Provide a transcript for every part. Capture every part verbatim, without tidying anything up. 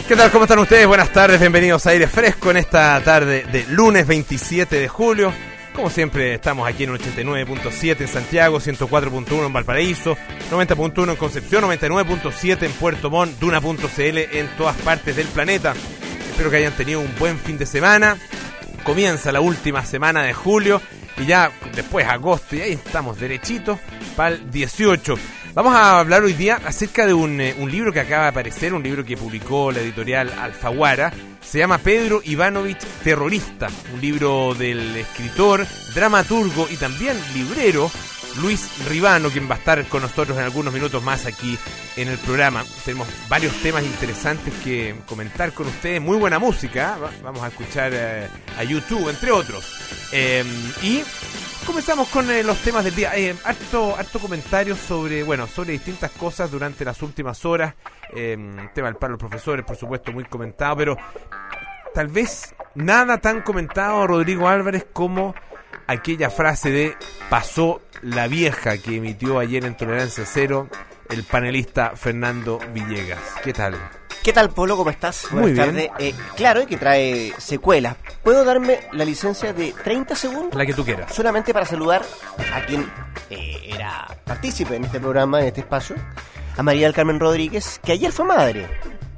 ¿Qué tal? ¿Cómo están ustedes? Buenas tardes, bienvenidos a Aire Fresco en esta tarde de lunes veintisiete de julio. Como siempre, estamos aquí en ochenta y nueve punto siete en Santiago, ciento cuatro punto uno en Valparaíso, noventa punto uno en Concepción, noventa y nueve punto siete en Puerto Montt, Duna punto c l en todas partes del planeta. Espero que hayan tenido un buen fin de semana. Comienza la última semana de julio y ya después agosto, y ahí estamos derechitos para el dieciocho. Vamos a hablar hoy día acerca de un, eh, un libro que acaba de aparecer, un libro que publicó la editorial Alfaguara. Se llama Pedro Ivanovich Terrorista, un libro del escritor, dramaturgo y también librero Luis Ribano, quien va a estar con nosotros en algunos minutos más aquí en el programa. Tenemos varios temas interesantes que comentar con ustedes, muy buena música, ¿eh? Vamos a escuchar eh, a YouTube, entre otros. Eh, y comenzamos con eh, los temas del día. Eh, harto, harto comentarios sobre, bueno, sobre distintas cosas durante las últimas horas. Eh, el tema del paro de los profesores, por supuesto, muy comentado, pero tal vez nada tan comentado, Rodrigo Álvarez, como aquella frase de "pasó la vieja" que emitió ayer en Tolerancia Cero el panelista Fernando Villegas. ¿Qué tal? ¿Qué tal, Polo? ¿Cómo estás? Muy Buenas bien. tardes. Eh, claro, que trae secuelas. ¿Puedo darme la licencia de treinta segundos? La que tú quieras. Solamente para saludar a quien eh, era partícipe en este programa, en este espacio, a María del Carmen Rodríguez, que ayer fue madre.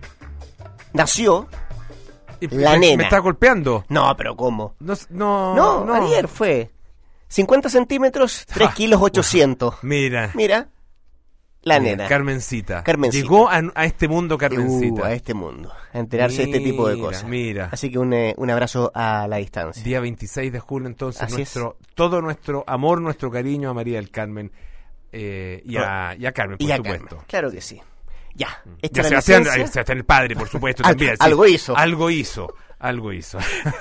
Nació Y la me, nena. ¿Me está golpeando? No, pero ¿cómo? No, no, No, no. ayer fue cincuenta centímetros, tres Ah, kilos ochocientos. Mira. Mira, la Mira, nena. Carmencita. Carmencita. Llegó a, a este mundo Carmencita. Uh, a este mundo, a enterarse de este tipo de Mira, cosas. mira. Así que un, eh, un abrazo a la distancia. Día veintiséis de julio, entonces, Así nuestro todo nuestro amor, nuestro cariño a María del Carmen eh, y, a, y a Carmen, por Y a supuesto. Carmen, claro que sí. Ya, Y esta a es la Sebastián, licencia. a Sebastián el padre, por supuesto, Al- también. sí. algo hizo. Algo hizo, algo hizo.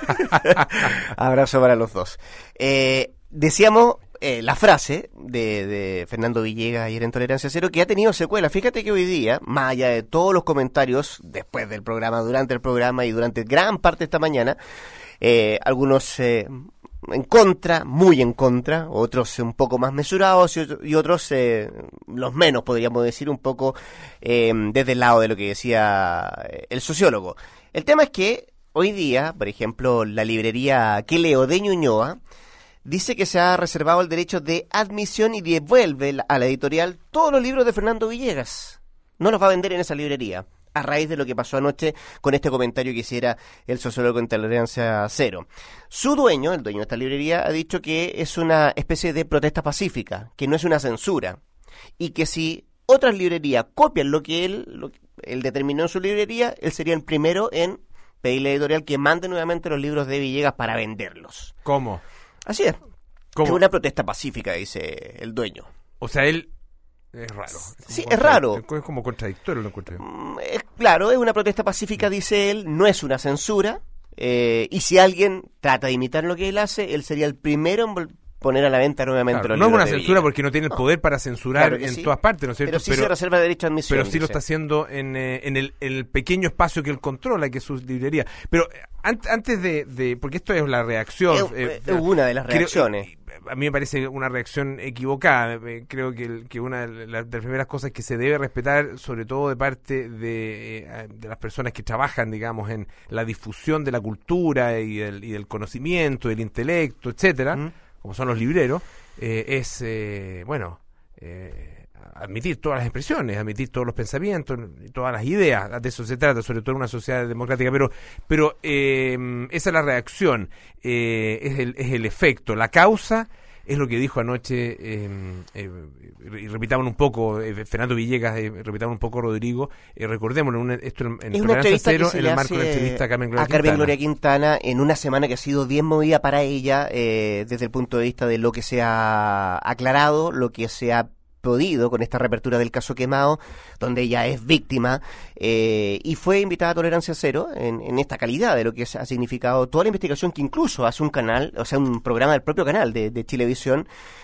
Abrazo para los dos. Eh, decíamos eh, la frase de, de Fernando Villegas ayer en Tolerancia Cero, que ha tenido secuelas. Fíjate que hoy día, más allá de todos los comentarios después del programa, durante el programa y durante gran parte de esta mañana, eh, algunos eh, en contra, muy en contra, otros un poco más mesurados y, y otros eh, los menos, podríamos decir, un poco eh, desde el lado de lo que decía el sociólogo. El tema es que hoy día, por ejemplo, la librería Que Leo de Ñuñoa dice que se ha reservado el derecho de admisión y devuelve a la editorial todos los libros de Fernando Villegas. No los va a vender en esa librería, a raíz de lo que pasó anoche con este comentario que hiciera el sociólogo en Tolerancia Cero. Su dueño, el dueño de esta librería, ha dicho que es una especie de protesta pacífica, que no es una censura, y que si otras librerías copian lo que él, lo que él determinó en su librería, él sería el primero en pedirle a la editorial que mande nuevamente los libros de Villegas para venderlos. ¿Cómo? Así es. ¿Cómo? Es una protesta pacífica, dice el dueño. O sea, él es raro. Sí, Como es raro. Es como contradictorio, lo encuentro yo. Mm, Es, claro, es una protesta pacífica, dice él, no es una censura. Eh, y si alguien trata de imitar lo que él hace, él sería el primero en vol- poner a la venta nuevamente Claro, los no es libros una de censura Villegas. porque no tiene el poder para censurar Claro que en sí. todas partes, ¿no es cierto? Pero sí se reserva el derecho a admisión. pero sí lo dice. está haciendo en, eh, en el, el pequeño espacio que él controla, que es su librería. Pero eh, an- antes de, de... Porque esto es la reacción. Es, eh, es una de las creo- reacciones. eh, a mí me parece una reacción equivocada. Eh, Creo que, el- que una de las, de las primeras cosas que se debe respetar, sobre todo de parte de, eh, de las personas que trabajan, digamos, en la difusión de la cultura y del, y del conocimiento, del intelecto, etcétera, ¿Mm? como son los libreros, eh, es, eh, bueno, eh, admitir todas las expresiones, admitir todos los pensamientos, todas las ideas. De eso se trata, sobre todo en una sociedad democrática. Pero, pero eh, esa es la reacción, eh, es, el, es el efecto, la causa. Es lo que dijo anoche, eh, eh, y repitamos un poco, eh, Fernando Villegas, eh, repitamos un poco Rodrigo, eh, recordémoslo, un, esto en, en Es una Tolerancia entrevista que Cero, se en le el marco de la hace entrevista a Carmen Gloria a Carmen Quintana. Gloria Quintana en una semana que ha sido bien movida para ella, eh, desde el punto de vista de lo que se ha aclarado, lo que se ha podido con esta reapertura del caso Quemado, donde ella es víctima, eh, y fue invitada a Tolerancia Cero en, en esta calidad de lo que ha significado toda la investigación que incluso hace un canal, o sea, un programa del propio canal de, de Chilevisión,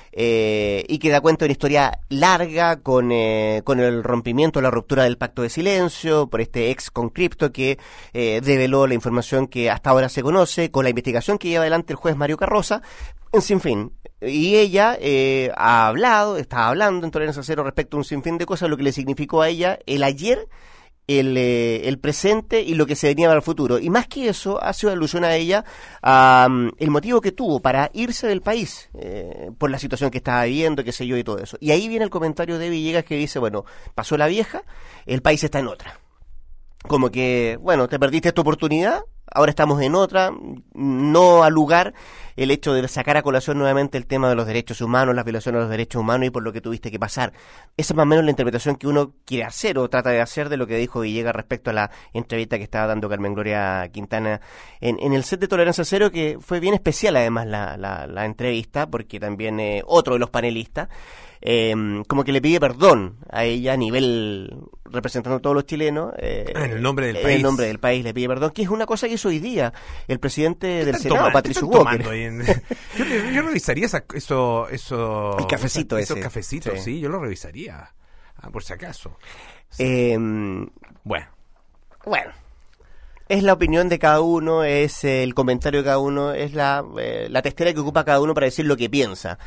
eh, y que da cuenta de una historia larga con, eh, con el rompimiento, la ruptura del pacto de silencio, por este ex concripto que eh, develó la información que hasta ahora se conoce, con la investigación que lleva adelante el juez Mario Carroza, en sinfín. Y ella eh, ha hablado, está hablando en Tolerancia Cero respecto a un sinfín de cosas, lo que le significó a ella el ayer el, eh, el presente y lo que se venía para el futuro. Y más que eso, hace alusión a ella a um, el motivo que tuvo para irse del país, eh, por la situación que estaba viviendo, qué sé yo, y todo eso. Y ahí viene el comentario de Villegas que dice, bueno, pasó la vieja, el país está en otra. Como que, bueno, te perdiste esta oportunidad, ahora estamos en otra, no al lugar el hecho de sacar a colación nuevamente el tema de los derechos humanos, las violaciones de los derechos humanos y por lo que tuviste que pasar. Esa es más o menos la interpretación que uno quiere hacer o trata de hacer de lo que dijo Villegas respecto a la entrevista que estaba dando Carmen Gloria Quintana en, en el set de Tolerancia Cero, que fue bien especial además la, la, la entrevista, porque también eh, otro de los panelistas Eh, como que le pide perdón a ella a nivel representando a todos los chilenos, eh, en el nombre del en país. el nombre del país le pide perdón, que es una cosa que hizo hoy día el presidente del Senado, tomando, Patricio Walker. En... yo, yo revisaría esa, eso, eso, el cafecito esos ese. cafecitos, sí. sí, yo lo revisaría, ah, por si acaso. Sí. Eh, bueno, bueno. Es la opinión de cada uno, es el comentario de cada uno, es la, eh, la testera que ocupa cada uno para decir lo que piensa.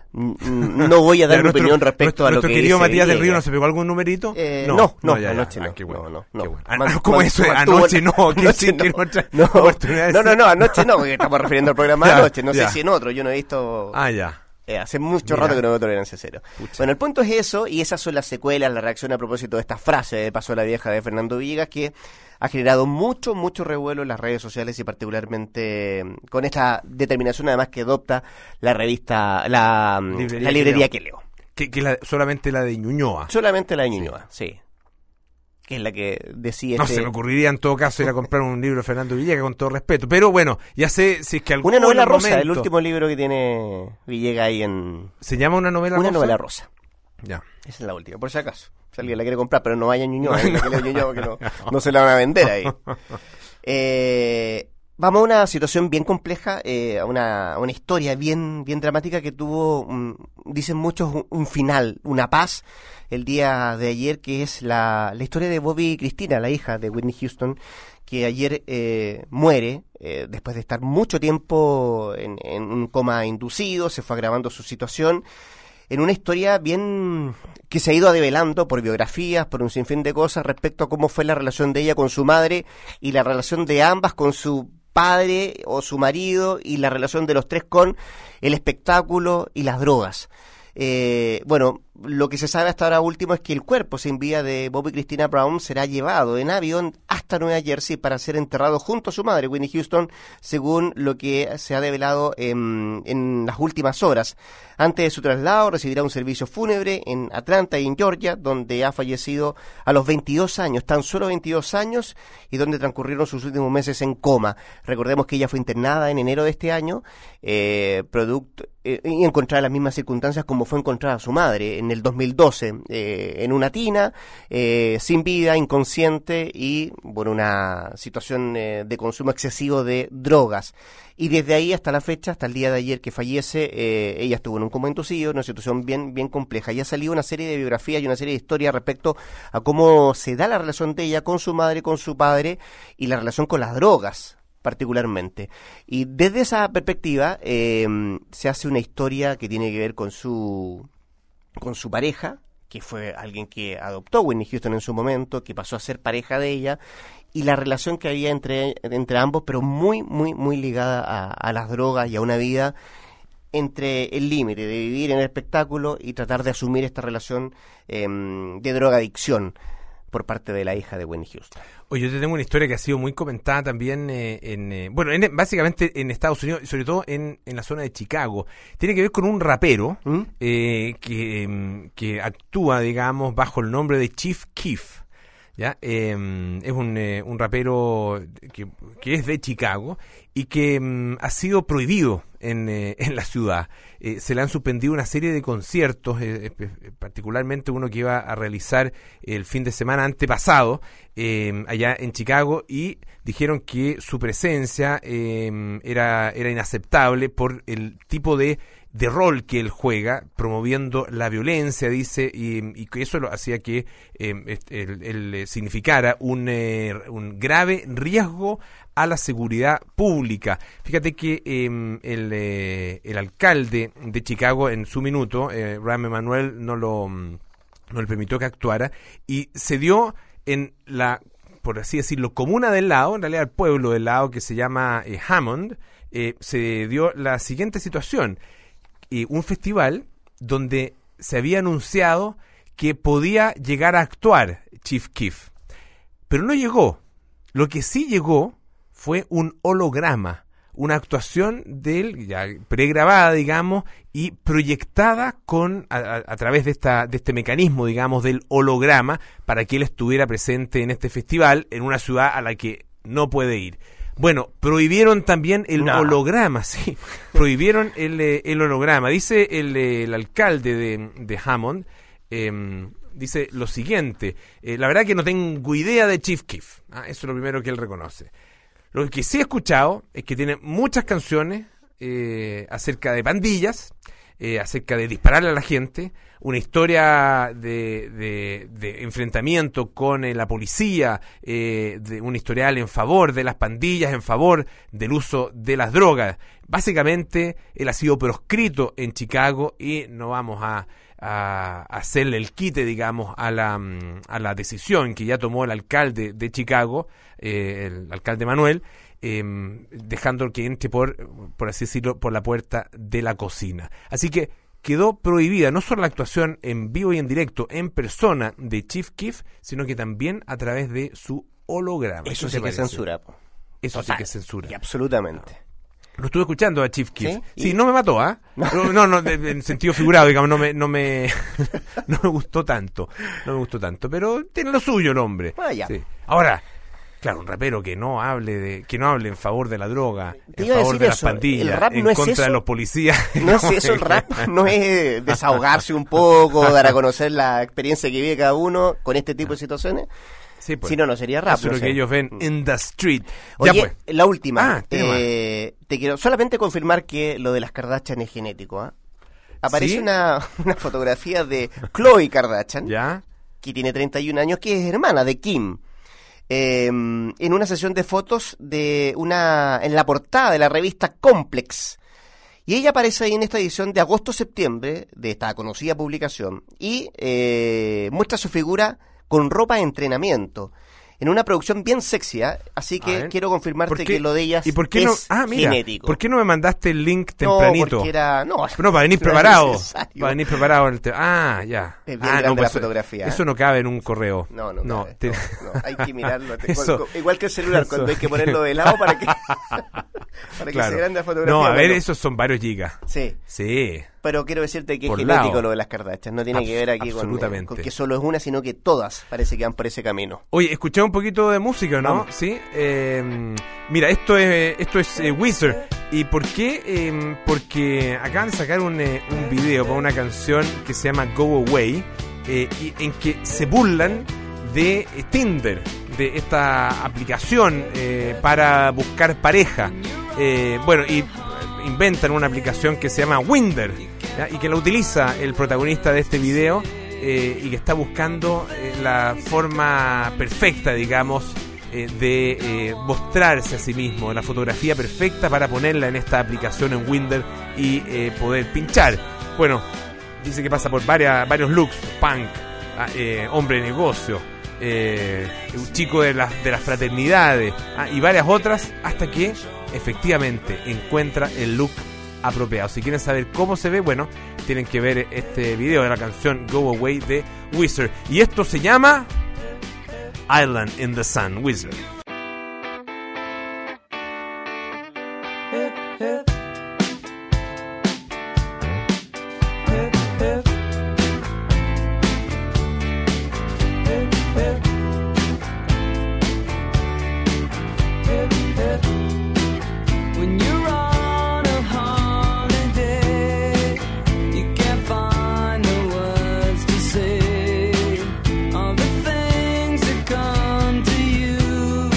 No voy a dar mi opinión respecto nuestro, a lo nuestro que querido dice Matías del Villegas. Río, ¿no se pegó algún numerito? Eh, no, no, no, no, ya, anoche ya. no. Ah, qué bueno, no, no, qué no. bueno. Man, Ah, ¿cómo man, eso? man, Anoche no, que anoche sí, no. que otra No, oportunidad de no, no, decir. no, anoche no, porque estamos refiriendo al programa de Ya, anoche, no ya. sé si en otro, yo no he visto... Ah, ya. Eh, hace mucho Mira. rato que no veo Tolerancia Cero. Pucha. Bueno, el punto es eso, y esas son las secuelas, la reacción a propósito de esta frase de Pasó la Vieja de Fernando Villegas, que ha generado mucho, mucho revuelo en las redes sociales y particularmente con esta determinación además que adopta la revista, la Librería la librería que que leo. Que, que la, solamente la de Ñuñoa. Solamente la de Ñuñoa, sí. sí. Que es la que decía No este... se me ocurriría en todo caso ir a comprar un libro de Fernando Villegas, con todo respeto. Pero bueno, ya sé si es que algún Una novela rosa, momento... el último libro que tiene Villegas ahí en... ¿Se llama una novela Una rosa? novela rosa. Ya. Esa es la última, por si acaso. Si alguien la quiere comprar, pero no vaya a Ñuñoa, no, que leo Ñuñoa porque no, no se la van a vender ahí. Eh, vamos a una situación bien compleja, eh, a una, a una historia bien, bien dramática que tuvo, um, dicen muchos, un, un final, una paz, el día de ayer, que es la, la historia de Bobby Cristina, la hija de Whitney Houston, que ayer eh, muere eh, después de estar mucho tiempo en, en un coma inducido, se fue agravando su situación, en una historia bien que se ha ido adevelando por biografías, por un sinfín de cosas respecto a cómo fue la relación de ella con su madre y la relación de ambas con su padre o su marido y la relación de los tres con el espectáculo y las drogas. Eh, bueno, lo que se sabe hasta ahora último es que el cuerpo sin vida de Bobby Christina Brown será llevado en avión hasta Nueva Jersey para ser enterrado junto a su madre, Whitney Houston, según lo que se ha develado en, en las últimas horas. Antes de su traslado recibirá un servicio fúnebre en Atlanta y en Georgia, donde ha fallecido a los veintidós años, tan solo veintidós años, y donde transcurrieron sus últimos meses en coma. Recordemos que ella fue internada en enero de este año, eh, producto, eh, y encontrada en las mismas circunstancias como fue encontrada su madre en el dos mil doce, eh, en una tina, eh, sin vida, inconsciente y, bueno, una situación eh, de consumo excesivo de drogas. Y desde ahí hasta la fecha, hasta el día de ayer que fallece, eh, ella estuvo en un coma inducido, una situación bien, bien compleja. Y ha salido una serie de biografías y una serie de historias respecto a cómo se da la relación de ella con su madre, con su padre y la relación con las drogas, particularmente. Y desde esa perspectiva eh, se hace una historia que tiene que ver con su, con su pareja, que fue alguien que adoptó a Whitney Houston en su momento, que pasó a ser pareja de ella, y la relación que había entre, entre ambos, pero muy, muy, muy ligada a, a las drogas y a una vida entre el límite de vivir en el espectáculo y tratar de asumir esta relación eh, de drogadicción por parte de la hija de Whitney Houston. Oye, yo te tengo una historia que ha sido muy comentada también eh, en, eh, bueno, en, básicamente en Estados Unidos y sobre todo en, en la zona de Chicago. Tiene que ver con un rapero ¿Mm? eh, que, que actúa, digamos, bajo el nombre de Chief Keef. ¿Ya? Eh, es un, eh, un rapero que, que es de Chicago y que mm, ha sido prohibido en, eh, en la ciudad. Eh, se le han suspendido una serie de conciertos, eh, eh, particularmente uno que iba a realizar el fin de semana antepasado eh, allá en Chicago, y dijeron que su presencia eh, era, era inaceptable por el tipo de de rol que él juega, promoviendo la violencia, dice, y, y que eso lo hacía que eh, él, él significara un, eh, un grave riesgo a la seguridad pública. Fíjate que eh, el, eh, el alcalde de Chicago en su minuto, eh, Rahm Emanuel, no lo no le permitió que actuara, y se dio en la, por así decirlo, comuna del lado, en realidad el pueblo del lado que se llama eh, Hammond, eh, se dio la siguiente situación. Eh, un festival donde se había anunciado que podía llegar a actuar Chief Keef, pero no llegó. Lo que sí llegó fue un holograma, una actuación de él ya pregrabada, digamos, y proyectada con a, a, a través de esta de este mecanismo, digamos, del holograma, para que él estuviera presente en este festival en una ciudad a la que no puede ir. Bueno, prohibieron también el no. holograma, sí, prohibieron el, el holograma. Dice el, el alcalde de, de Hammond, eh, dice lo siguiente: eh, la verdad que no tengo idea de Chief Keef, ah, eso es lo primero que él reconoce. Lo que sí he escuchado es que tiene muchas canciones eh, acerca de pandillas, eh, acerca de dispararle a la gente, una historia de, de, de enfrentamiento con eh, la policía, eh, de un historial en favor de las pandillas, en favor del uso de las drogas. Básicamente, él ha sido proscrito en Chicago y no vamos a, a hacerle el quite, digamos, a la, a la decisión que ya tomó el alcalde de Chicago, eh, el alcalde Manuel, eh, dejando que entre por, por así decirlo, por la puerta de la cocina. Así que quedó prohibida no solo la actuación en vivo y en directo, en persona, de Chief Keef, sino que también a través de su holograma. Eso sí que es censura. Po. Eso Total, sí que es censura. Y absolutamente. Lo estuve escuchando a Chief Keef. Sí, sí no me mató, ¿ah? ¿eh? No, no, no, en sentido figurado, digamos, no me, no me, no me gustó tanto, no me gustó tanto, pero tiene lo suyo el hombre. Ah, ya. Sí. Ahora, claro, un rapero que no hable de, que no hable en favor de la droga, Te en favor de eso. las pandillas, el rap en no contra es eso. de los policías. No, no es eso, el rap no es desahogarse un poco, dar a conocer la experiencia que vive cada uno con este tipo de situaciones. Sí, pues. Si no, no sería rap. Eso es no lo sé. que ellos ven en the street. Oye, ya pues. la última. Ah, eh, te quiero solamente confirmar que lo de las Kardashian es genético. ¿eh? Aparece ¿Sí? una, una fotografía de Khloe Kardashian, ¿Ya? que tiene treinta y un años, que es hermana de Kim. Eh, en una sesión de fotos de una en la portada de la revista Complex. Y ella aparece ahí en esta edición de agosto-septiembre de esta conocida publicación y eh, muestra su figura con ropa de entrenamiento, en una producción bien sexy, ¿eh? Así que quiero confirmarte que lo de ellas ¿Y por qué es no? Ah, mira, genético. ¿por qué no me mandaste el link tempranito? No, porque era... No, No, para venir no era preparado. necesario. Para venir preparado. El te- ah, ya. Es bien ah, grande no, la pues, fotografía, ¿eh? Eso no cabe en un correo. No, no, no, cabe, te- no, no, hay que mirarlo. Te- Eso- igual, igual que el celular, eso- cuando hay que ponerlo de lado para que, para que Claro. se grande la fotografía. No, a ver, bueno. esos son varios gigas. Sí, Sí. pero quiero decirte que Por es genético lado. lo de las Kardashian. No tiene Abs- que ver aquí con, absolutamente. con que solo es una, sino que todas parece que van por ese camino. Oye, escuché un poquito de música, ¿no? Vamos. Sí. Eh, mira, esto es esto es eh, Weezer. ¿Y por qué? Eh, porque acaban de sacar un, eh, un video para una canción que se llama Go Away, eh, y, en que se burlan de eh, Tinder, de esta aplicación eh, para buscar pareja. Eh, bueno, y inventan una aplicación que se llama Winder, ¿ya? Y que la utiliza el protagonista de este video, eh, y que está buscando eh, la forma perfecta, digamos, eh, de eh, mostrarse a sí mismo, la fotografía perfecta para ponerla en esta aplicación en Winder y eh, poder pinchar. Bueno, dice que pasa por varias, varios looks: punk, ah, eh, hombre de negocio, eh, un chico de las de las fraternidades, ah, y varias otras, hasta que efectivamente encuentra el look apropiado. Si quieren saber cómo se ve, bueno, tienen que ver este video de la canción Go Away de Weezer. Y esto se llama Island in the Sun, Weezer. When you're on a holiday, you can't find the words to say all the things that come to you.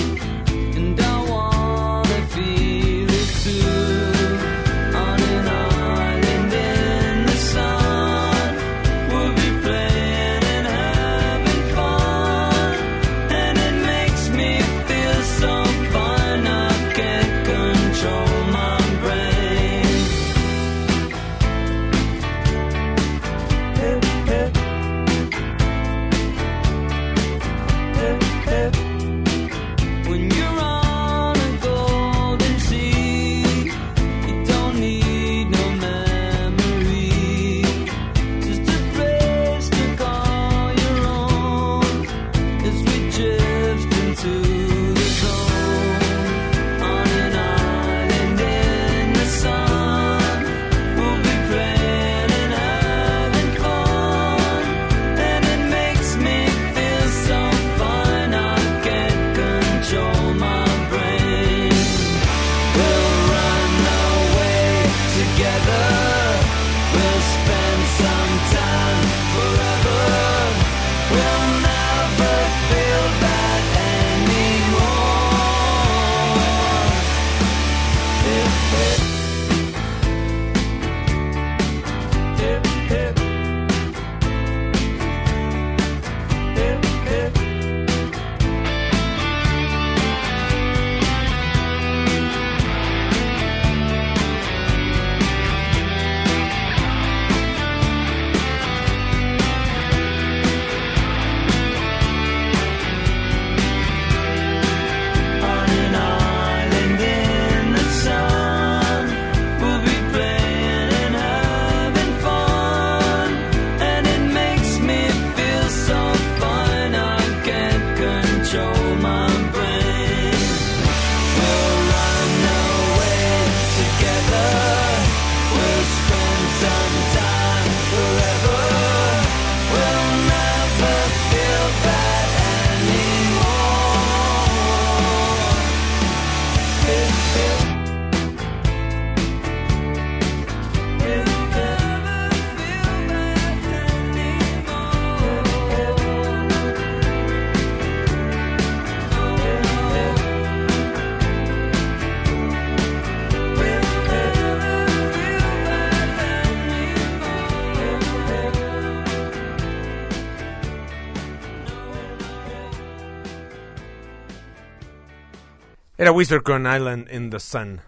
Era Wizard con Island in the Sun.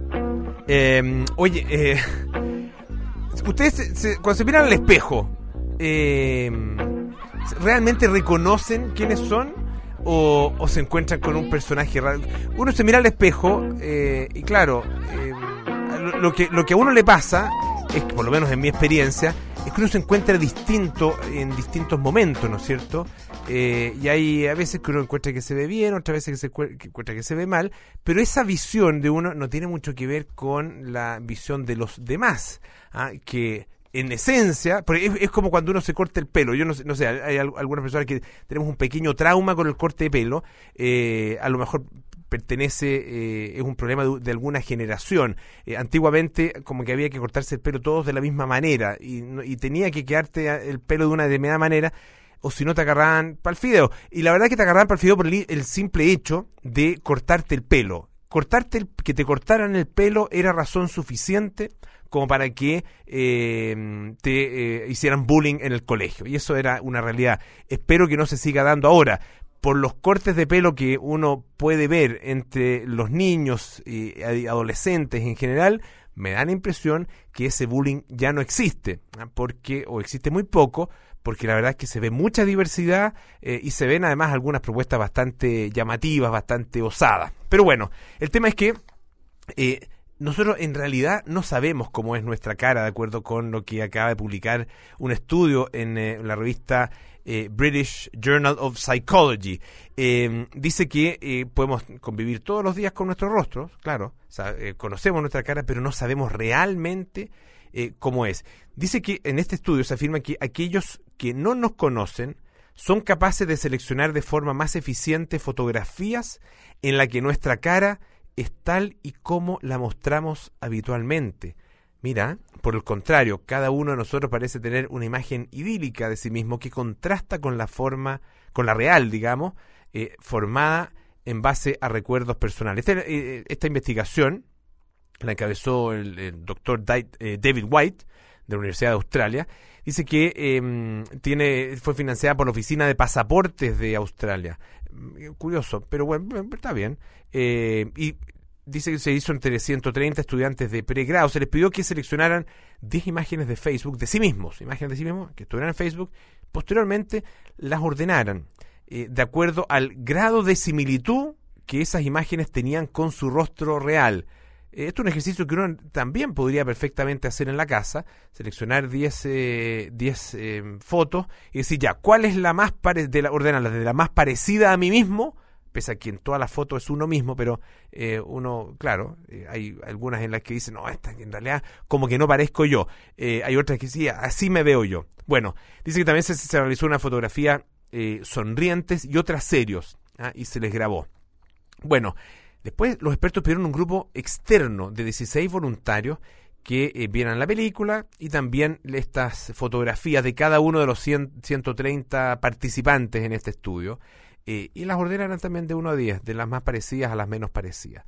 Eh, oye, eh, ustedes se, se, cuando se miran al espejo, eh, ¿realmente reconocen quiénes son? O, o se encuentran con un personaje raro. Uno se mira al espejo eh, y claro, eh, lo, lo, que, lo que a uno le pasa es que, por lo menos en mi experiencia, es que uno se encuentra distinto en distintos momentos, ¿no es cierto? Eh, y hay a veces que uno encuentra que se ve bien, otras veces que se encuentra que, encuentra que se ve mal, pero esa visión de uno no tiene mucho que ver con la visión de los demás, ¿ah? Que en esencia, porque es, es como cuando uno se corta el pelo. Yo no sé, no sé hay, hay algunas personas que tenemos un pequeño trauma con el corte de pelo, eh, a lo mejor pertenece, eh, es un problema de, de alguna generación. Eh, antiguamente como que había que cortarse el pelo todos de la misma manera y, y tenía que quedarte el pelo de una determinada manera, o si no te agarraban para el fideo. Y la verdad es que te agarraban para el fideo por el, el simple hecho de cortarte el pelo. Cortarte el, que te cortaran el pelo era razón suficiente como para que eh, te eh, hicieran bullying en el colegio. Y eso era una realidad. Espero que no se siga dando ahora. Por los cortes de pelo que uno puede ver entre los niños y adolescentes en general, me da la impresión que ese bullying ya no existe, porque o existe muy poco, porque la verdad es que se ve mucha diversidad eh, y se ven además algunas propuestas bastante llamativas, bastante osadas. Pero bueno, el tema es que eh, nosotros en realidad no sabemos cómo es nuestra cara, de acuerdo con lo que acaba de publicar un estudio en eh, la revista eh, British Journal of Psychology. Eh, dice que eh, podemos convivir todos los días con nuestros rostros, claro, o sea, eh, conocemos nuestra cara, pero no sabemos realmente eh, cómo es. Dice que en este estudio se afirma que aquellos que no nos conocen son capaces de seleccionar de forma más eficiente fotografías en la que nuestra cara es tal y como la mostramos habitualmente. Mira, por el contrario, cada uno de nosotros parece tener una imagen idílica de sí mismo que contrasta con la forma, con la real, digamos, eh, formada en base a recuerdos personales. Esta, eh, esta investigación la encabezó el, el doctor David White de la Universidad de Australia. Dice que eh, tiene fue financiada por la Oficina de Pasaportes de Australia. Curioso, pero bueno, está bien. Eh, y dice que se hizo entre ciento treinta estudiantes de pregrado. Se les pidió que seleccionaran diez imágenes de Facebook de sí mismos, imágenes de sí mismos que estuvieran en Facebook. Posteriormente las ordenaran eh, de acuerdo al grado de similitud que esas imágenes tenían con su rostro real. Esto es un ejercicio que uno también podría perfectamente hacer en la casa, seleccionar diez eh, eh, fotos y decir ya, ¿cuál es la más parecida, ordenarlas desde la más parecida a mí mismo, pese a que en todas las fotos es uno mismo, pero eh, uno, claro, eh, hay algunas en las que dicen, no, esta en realidad como que no parezco yo, eh, hay otras que sí, así me veo yo. Bueno, dice que también se, se realizó una fotografía eh, sonrientes y otras serios, ¿ah? Y se les grabó. Bueno, después los expertos pidieron un grupo externo de dieciséis voluntarios que eh, vieran la película y también estas fotografías de cada uno de los cien, ciento treinta participantes en este estudio eh, y las ordenaran también de uno a diez, de las más parecidas a las menos parecidas.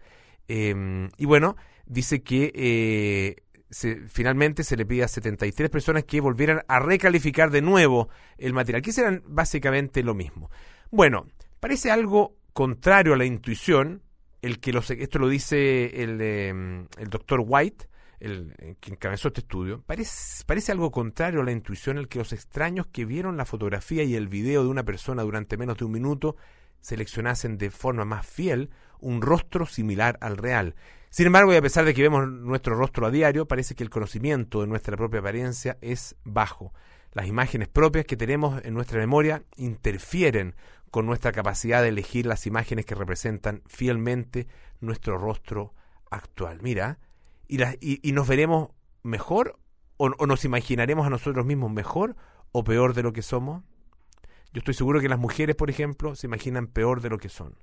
Eh, y bueno, dice que eh, se, finalmente se le pide a setenta y tres personas que volvieran a recalificar de nuevo el material, que serán básicamente lo mismo. Bueno, parece algo contrario a la intuición. El que los, esto lo dice el, eh, el doctor White, el, el que encabezó este estudio. Parece, parece algo contrario a la intuición el que los extraños que vieron la fotografía y el video de una persona durante menos de un minuto seleccionasen de forma más fiel un rostro similar al real. Sin embargo, y a pesar de que vemos nuestro rostro a diario, parece que el conocimiento de nuestra propia apariencia es bajo. Las imágenes propias que tenemos en nuestra memoria interfieren con nuestra capacidad de elegir las imágenes que representan fielmente nuestro rostro actual. Mira, y, la, y, y nos veremos mejor o, o nos imaginaremos a nosotros mismos mejor o peor de lo que somos. Yo estoy seguro que las mujeres, por ejemplo, se imaginan peor de lo que son.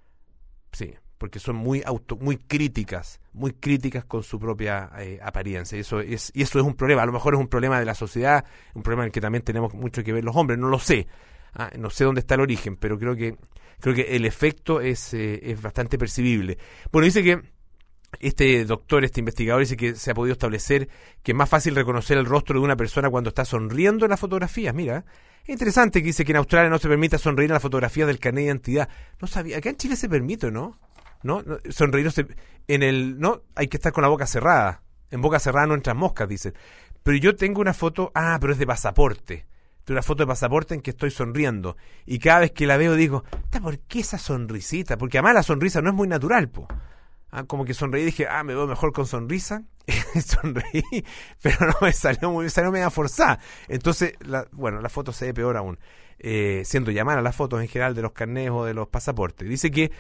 Sí, porque son muy auto, muy críticas, muy críticas con su propia eh, apariencia. Y eso es, y eso es un problema. A lo mejor es un problema de la sociedad, un problema en el que también tenemos mucho que ver los hombres. No lo sé. Ah, no sé dónde está el origen, pero creo que creo que el efecto es, eh, es bastante percibible. Bueno, dice que este doctor, este investigador, dice que se ha podido establecer que es más fácil reconocer el rostro de una persona cuando está sonriendo en las fotografías. Mira, es interesante que dice que en Australia no se permite sonreír en las fotografías del carnet de identidad. No sabía, acá en Chile se permite, ¿no? ¿no? Sonreír no se, en el, no, hay que estar con la boca cerrada. En boca cerrada no entran moscas, dicen. Pero yo tengo una foto, ah, pero es de pasaporte. Tengo una foto de pasaporte en que estoy sonriendo. Y cada vez que la veo digo, ¿por qué esa sonrisita? Porque además la sonrisa no es muy natural, po. Ah, como que sonreí y dije, ah, me veo mejor con sonrisa. Sonreí, pero no me salió muy, me salió media forzada. Entonces, la, bueno, la foto se ve peor aún. Eh, siendo llamar a las fotos en general de los carnés o de los pasaportes. Dice que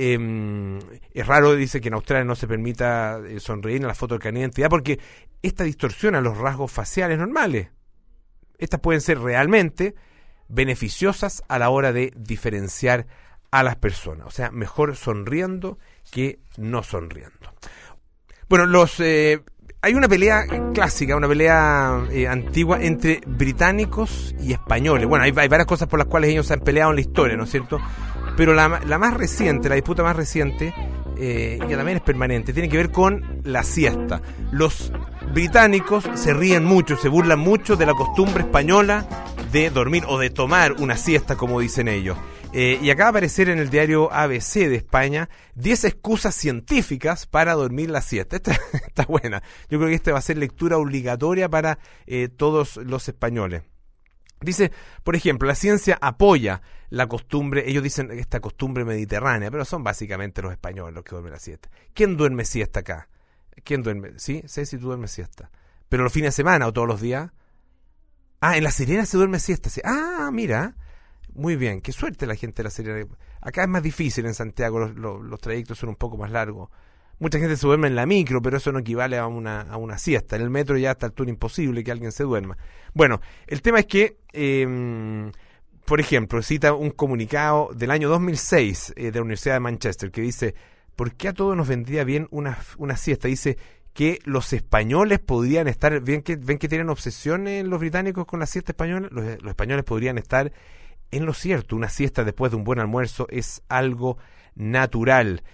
eh, es raro, dice que en Australia no se permita eh, sonreír en la foto del carnet de identidad porque esta distorsiona los rasgos faciales normales. Estas pueden ser realmente beneficiosas a la hora de diferenciar a las personas. O sea, mejor sonriendo que no sonriendo. Bueno, los eh, hay una pelea clásica, una pelea eh, antigua entre británicos y españoles. Bueno, hay, hay varias cosas por las cuales ellos se han peleado en la historia, ¿no es cierto? Pero la, la más reciente, la disputa más reciente, eh, que también es permanente, tiene que ver con la siesta. Los británicos se ríen mucho, se burlan mucho de la costumbre española de dormir o de tomar una siesta, como dicen ellos. Eh, y acaba de aparecer en el diario A B C de España diez excusas científicas para dormir la siesta. Esta está buena. Yo creo que esta va a ser lectura obligatoria para eh, todos los españoles. Dice, por ejemplo, la ciencia apoya la costumbre, ellos dicen esta costumbre mediterránea, pero son básicamente los españoles los que duermen la siesta. ¿Quién duerme siesta acá? ¿Quién duerme? ¿Sí? Sé si tú duermes siesta. ¿Pero los fines de semana o todos los días? Ah, en La Serena se duerme siesta. Sí. Ah, mira. Muy bien, qué suerte la gente de La Serena. Acá es más difícil en Santiago, los, los, los trayectos son un poco más largos. Mucha gente se duerme en la micro, pero eso no equivale a una, a una siesta. En el metro ya a esta altura imposible que alguien se duerma. Bueno, el tema es que, eh, por ejemplo, cita un comunicado del año dos mil seis eh, de la Universidad de Manchester que dice, ¿por qué a todos nos vendría bien una, una siesta? Dice que los españoles podrían estar, ¿ven que, ven que tienen obsesiones los británicos con la siesta española? Los, los españoles podrían estar en lo cierto. Una siesta después de un buen almuerzo es algo natural.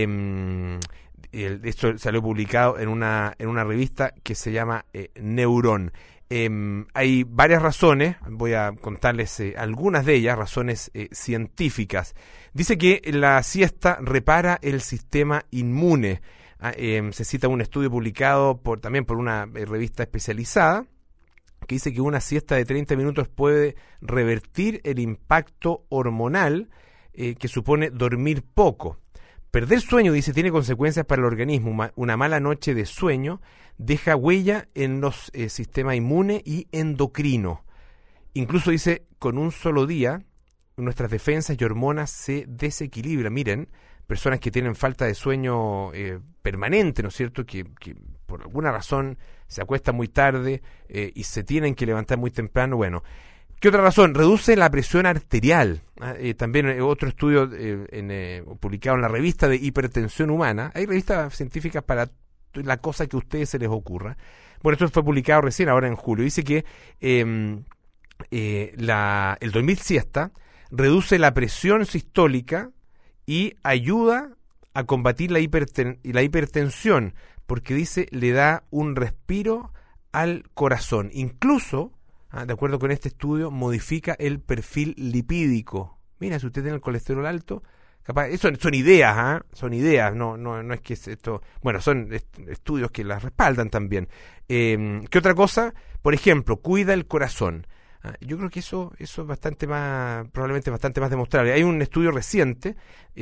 Eh, esto salió publicado en una en una revista que se llama eh, Neurón. Eh, hay varias razones, voy a contarles eh, algunas de ellas, razones eh, científicas. Dice que la siesta repara el sistema inmune. Ah, eh, se cita un estudio publicado por también por una eh, revista especializada que dice que una siesta de treinta minutos puede revertir el impacto hormonal eh, que supone dormir poco. Perder sueño, dice, tiene consecuencias para el organismo. Una mala noche de sueño deja huella en los eh, sistemas inmune y endocrino. Incluso, dice, con un solo día, nuestras defensas y hormonas se desequilibran. Miren, personas que tienen falta de sueño eh, permanente, ¿no es cierto?, que, que por alguna razón se acuestan muy tarde eh, y se tienen que levantar muy temprano. Bueno, ¿qué otra razón? Reduce la presión arterial. ¿Ah? Eh, también eh, otro estudio eh, en, eh, publicado en la revista de hipertensión humana. Hay revistas científicas para la cosa que a ustedes se les ocurra. Bueno, esto fue publicado recién, ahora en julio. Dice que eh, eh, la, el dormir siesta reduce la presión sistólica y ayuda a combatir la, hiperten- la hipertensión, porque dice, le da un respiro al corazón. Incluso, ah, de acuerdo con este estudio, modifica el perfil lipídico. Mira, si usted tiene el colesterol alto, capaz, eso son ideas, ¿ah? Son ideas, no, no, no es que esto, bueno, son est- estudios que las respaldan también. Eh, ¿Qué otra cosa? Por ejemplo, cuida el corazón. Ah, yo creo que eso, eso es bastante más, probablemente bastante más demostrable. Hay un estudio reciente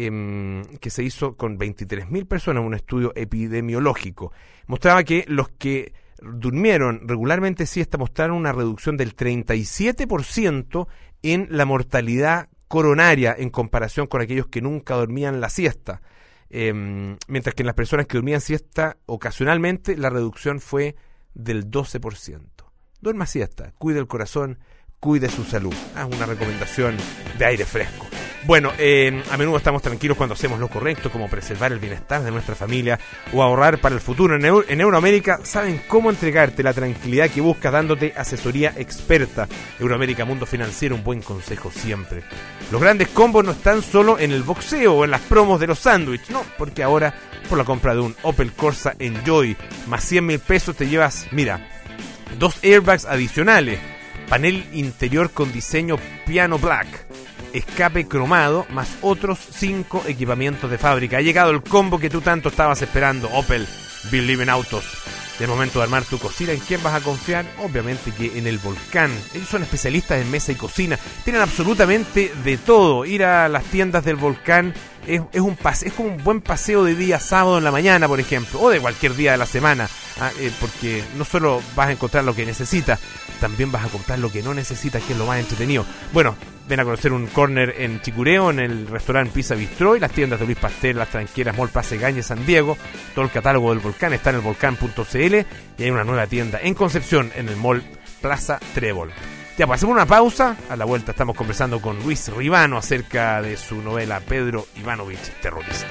eh, que se hizo con veintitrés mil personas, un estudio epidemiológico. Mostraba que los que durmieron regularmente siesta mostraron una reducción del treinta y siete por ciento en la mortalidad coronaria en comparación con aquellos que nunca dormían la siesta. Eh, mientras que en las personas que dormían siesta ocasionalmente la reducción fue del doce por ciento. Duerma siesta, cuide el corazón, cuide su salud. Ah, una recomendación de aire fresco. Bueno, eh, a menudo estamos tranquilos cuando hacemos lo correcto, como preservar el bienestar de nuestra familia o ahorrar para el futuro. En, Euro, en Euroamérica saben cómo entregarte la tranquilidad que buscas dándote asesoría experta. Euroamérica Mundo Financiero, un buen consejo siempre. Los grandes combos no están solo en el boxeo o en las promos de los sándwiches, no, porque ahora por la compra de un Opel Corsa Enjoy más cien mil pesos te llevas, mira, dos airbags adicionales, panel interior con diseño piano black, escape cromado, más otros cinco equipamientos de fábrica. Ha llegado el combo que tú tanto estabas esperando. Opel, Believe in Autos. Y el momento de armar tu cocina, ¿en quién vas a confiar? Obviamente que en el Volcán. Ellos son especialistas en mesa y cocina. Tienen absolutamente de todo. Ir a las tiendas del Volcán es, es, un pase, es como un buen paseo de día sábado en la mañana, por ejemplo, o de cualquier día de la semana. Ah, eh, porque no solo vas a encontrar lo que necesitas, también vas a comprar lo que no necesitas, que es lo más entretenido. Bueno, ven a conocer un corner en Chicureo, en el restaurante Pizza Bistró, y las tiendas de Luis Pastel, las tranqueras Mall Plaza Gaña, San Diego. Todo el catálogo del Volcán está en el volcán punto c l, y hay una nueva tienda en Concepción, en el Mall Plaza Trébol. Ya, pues hacemos una pausa. A la vuelta estamos conversando con Luis Ribano acerca de su novela Pedro Ivanovich, terrorista.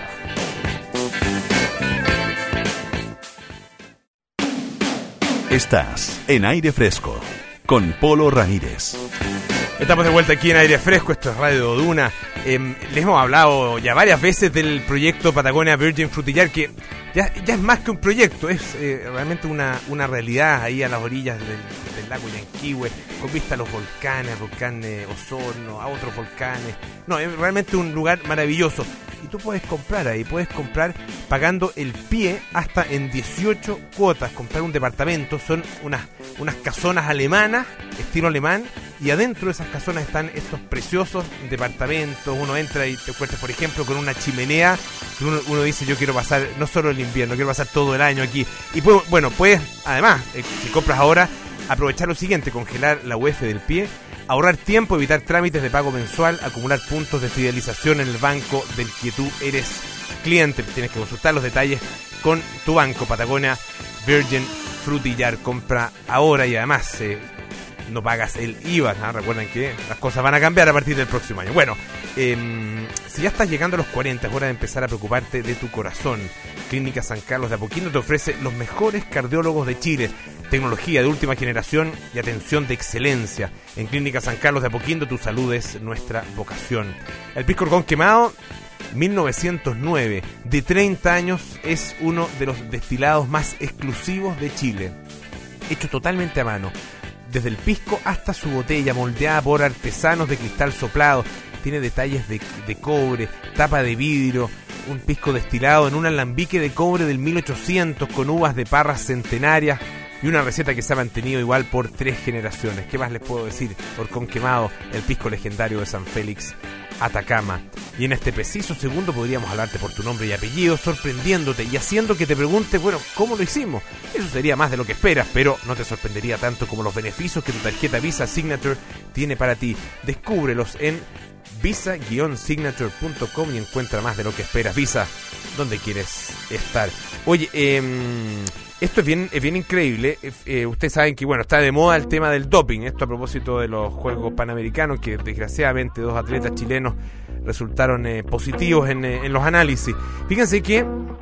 Estás en Aire Fresco con Polo Ramírez. Estamos de vuelta aquí en Aire Fresco, esto es Radio Duna. Eh, les hemos hablado ya varias veces del proyecto Patagonia Virgin Frutillar, que ya, ya es más que un proyecto, es eh, realmente una, una realidad ahí a las orillas del, del lago Yanquihue, con vista a los volcanes, al volcán eh, Osorno, a otros volcanes. No, es realmente un lugar maravilloso. Y tú puedes comprar ahí, puedes comprar pagando el pie hasta en dieciocho cuotas, comprar un departamento. Son unas, unas casonas alemanas, estilo alemán, y adentro de esas casonas están estos preciosos departamentos. Uno entra y te encuentras, por ejemplo, con una chimenea que uno, uno dice, yo quiero pasar no solo el invierno, quiero pasar todo el año aquí. Y pues, bueno, puedes, además, eh, si compras ahora, aprovechar lo siguiente: congelar la U E F del pie, ahorrar tiempo, evitar trámites de pago mensual, acumular puntos de fidelización en el banco del que tú eres cliente. Tienes que consultar los detalles con tu banco. Patagonia Virgin Frutillar, compra ahora y además eh, no pagas el I V A, ¿no? Recuerden que las cosas van a cambiar a partir del próximo año. Bueno, eh, si ya estás llegando a los cuarenta, es hora de empezar a preocuparte de tu corazón. Clínica San Carlos de Apoquindo te ofrece los mejores cardiólogos de Chile, tecnología de última generación y atención de excelencia. En Clínica San Carlos de Apoquindo tu salud es nuestra vocación. El pisco Orcón Quemado mil novecientos nueve, de treinta años, es uno de los destilados más exclusivos de Chile, hecho totalmente a mano, desde el pisco hasta su botella, moldeada por artesanos de cristal soplado. Tiene detalles de, de cobre, tapa de vidrio, un pisco destilado en un alambique de cobre del mil ochocientos con uvas de parras centenarias, y una receta que se ha mantenido igual por tres generaciones. ¿Qué más les puedo decir? Orcón Quemado, el pisco legendario de San Félix, Atacama. Y en este preciso segundo podríamos hablarte por tu nombre y apellido, sorprendiéndote y haciendo que te preguntes, bueno, ¿cómo lo hicimos? Eso sería más de lo que esperas, pero no te sorprendería tanto como los beneficios que tu tarjeta Visa Signature tiene para ti. Descúbrelos en visa guion signature punto com y encuentra más de lo que esperas. Visa, donde quieres estar. Oye, eh, esto es bien, es bien increíble. Eh, ustedes saben que, bueno, está de moda el tema del doping. Esto a propósito de los Juegos Panamericanos, que desgraciadamente dos atletas chilenos resultaron eh, positivos en, eh, en los análisis. Fíjense que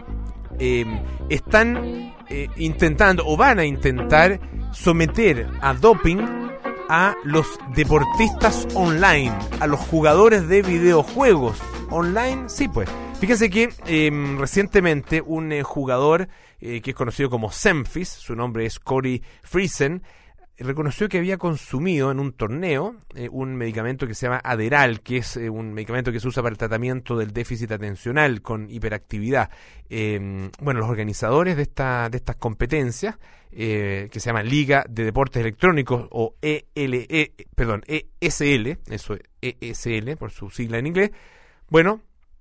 eh, están eh, intentando, o van a intentar, someter a doping a los deportistas online, a los jugadores de videojuegos online. Sí, pues, fíjense que eh, recientemente un eh, jugador eh, que es conocido como Semphis, su nombre es Corey Friesen, reconoció que había consumido en un torneo eh, un medicamento que se llama Adderall, que es eh, un medicamento que se usa para el tratamiento del déficit atencional con hiperactividad. Eh, bueno, los organizadores de esta de estas competencias, eh, que se llama Liga de Deportes Electrónicos, o E L E, perdón, E S L, eso es E S L por su sigla en inglés, bueno,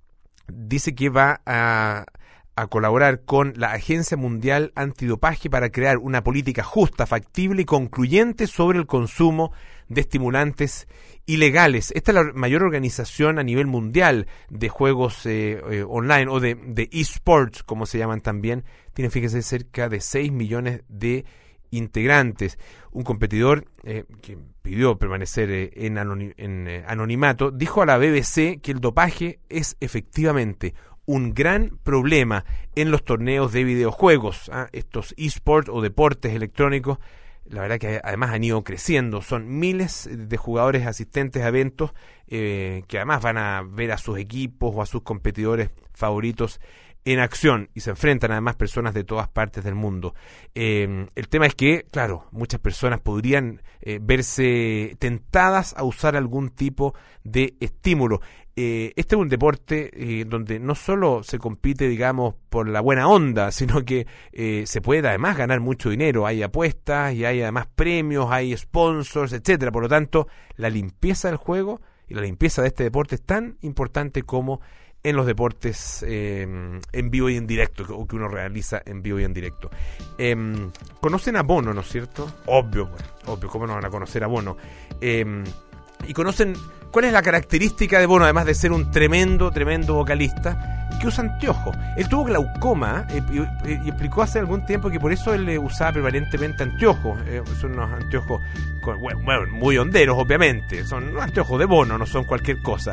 dice que va a a colaborar con la Agencia Mundial Antidopaje para crear una política justa, factible y concluyente sobre el consumo de estimulantes ilegales. Esta es la mayor organización a nivel mundial de juegos eh, eh, online, o de, de eSports, como se llaman también. Tiene, fíjese, cerca de seis millones de integrantes. Un competidor eh, que pidió permanecer eh, en, anoni- en eh, anonimato dijo a la B B C que el dopaje es efectivamente un gran problema en los torneos de videojuegos. ¿ah? Estos eSports o deportes electrónicos, la verdad que además han ido creciendo. Son miles de jugadores asistentes a eventos eh, que además van a ver a sus equipos o a sus competidores favoritos en acción, y se enfrentan además personas de todas partes del mundo. Eh, el tema es que, claro, muchas personas podrían eh, verse tentadas a usar algún tipo de estímulo. Eh, este es un deporte eh, donde no solo se compite, digamos, por la buena onda, sino que eh, se puede además ganar mucho dinero. Hay apuestas y hay además premios, hay sponsors, etcétera. Por lo tanto, la limpieza del juego y la limpieza de este deporte es tan importante como en los deportes eh, en vivo y en directo, o que uno realiza en vivo y en directo. Eh, conocen a Bono, ¿no es cierto? Obvio, bueno, obvio, ¿cómo no van a conocer a Bono? Eh, y conocen cuál es la característica de Bono, además de ser un tremendo, tremendo vocalista, que usa anteojos. Él tuvo glaucoma eh, y, y explicó hace algún tiempo que por eso él usaba permanentemente anteojos. Eh, son unos anteojos, con, bueno, bueno, muy honderos, obviamente. Son unos anteojos de Bono, no son cualquier cosa.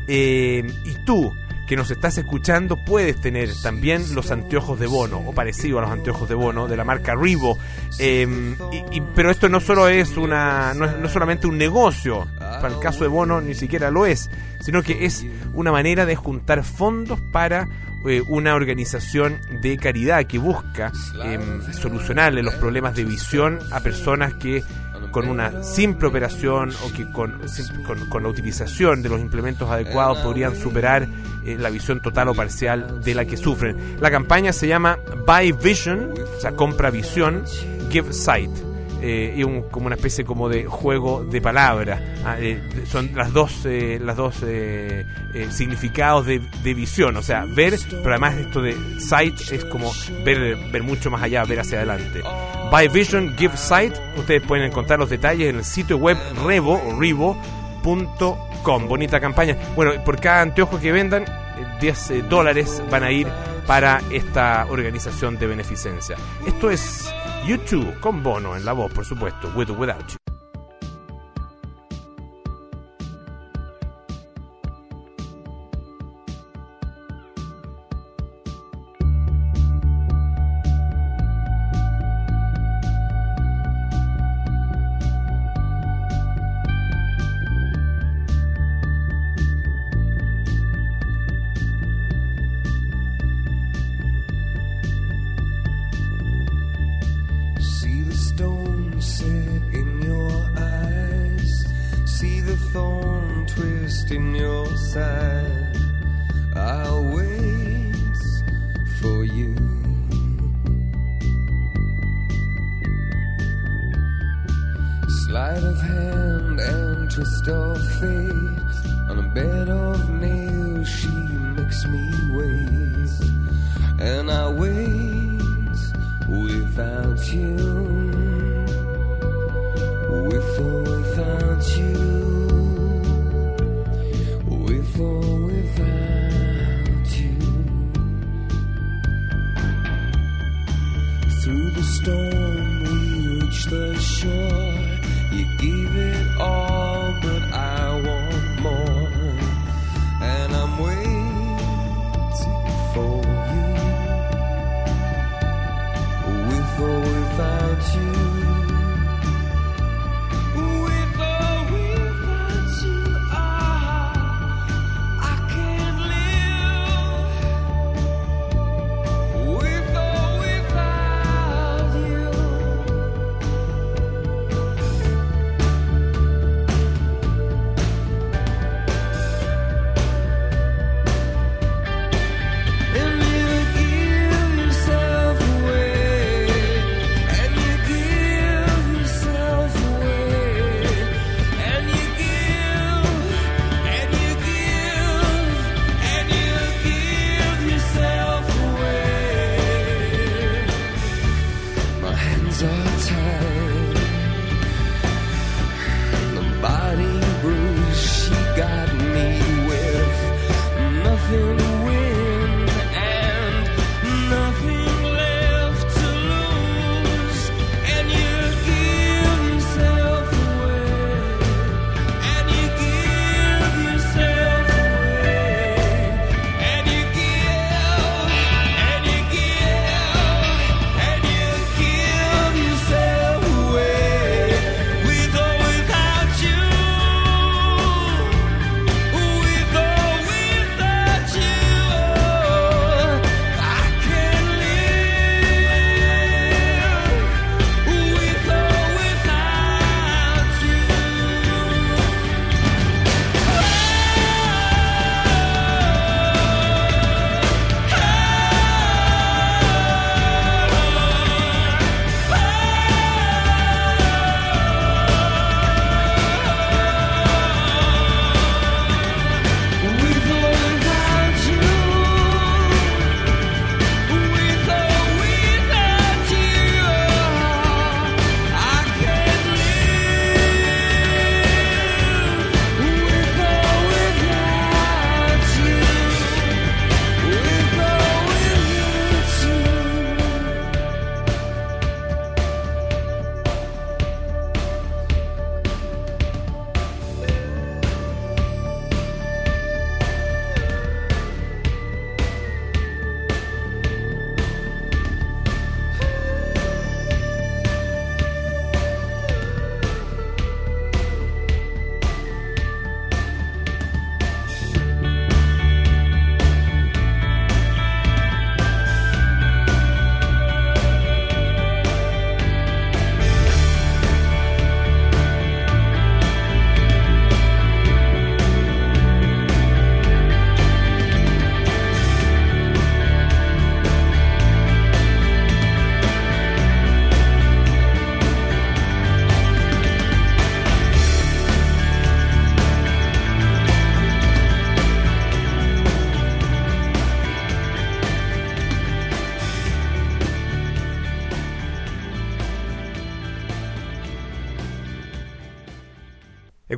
Eh, y tú, que nos estás escuchando, puedes tener también los anteojos de Bono, o parecido a los anteojos de Bono, de la marca Revo. Eh, y, y, pero esto no solo es una, no es no solamente un negocio, para el caso de Bono ni siquiera lo es, sino que es una manera de juntar fondos para eh, una organización de caridad que busca eh, solucionarle los problemas de visión a personas que con una simple operación o que con, con, con la utilización de los implementos adecuados podrían superar eh, la visión total o parcial de la que sufren. La campaña se llama Buy Vision, o sea, compra visión, Give Sight. Eh, y un, como una especie como de juego de palabras. Ah, eh, son las dos eh, las dos eh, eh, significados de, de visión, o sea, ver, pero además esto de sight es como ver, ver mucho más allá, ver hacia adelante. Buy Vision, Give Sight. Ustedes pueden encontrar los detalles en el sitio web revo o revo punto com. Bonita campaña. Bueno, por cada anteojo que vendan, diez eh, dólares van a ir para esta organización de beneficencia. Esto es U dos con Bono en la voz, por supuesto, With or Without You. In your side, I'll wait for you. Sleight of hand and twist of fate, on a bed of nails she makes me wait, and I wait without you, with or without you. With or without you. Through the storm we reach the shore. You gave it all, but I want more. And I'm waiting for you. With or without you.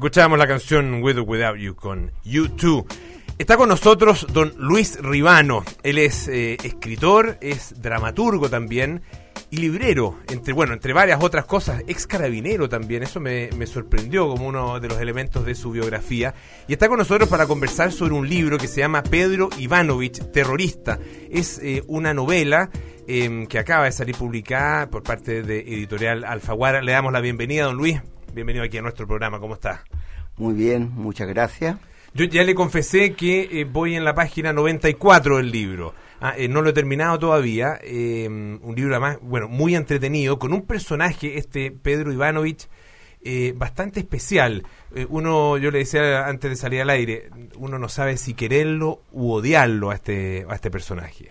Escuchábamos la canción With or Without You con U dos. Está con nosotros don Luis Ribano. Él es eh, escritor, es dramaturgo también y librero, entre bueno, entre varias otras cosas, ex carabinero también. Eso me, me sorprendió como uno de los elementos de su biografía. Y está con nosotros para conversar sobre un libro que se llama Pedro Ivanovich, terrorista. Es eh, una novela eh, que acaba de salir publicada por parte de Editorial Alfaguara. Le damos la bienvenida, don Luis. Bienvenido aquí a nuestro programa. ¿Cómo está? Muy bien, muchas gracias. Yo ya le confesé que eh, voy en la página noventa y cuatro del libro. Ah, eh, no lo he terminado todavía. Eh, un libro además, bueno, muy entretenido, con un personaje, este Pedro Ivanovich, eh, bastante especial. Eh, uno, yo le decía antes de salir al aire, uno no sabe si quererlo u odiarlo a este, a este personaje.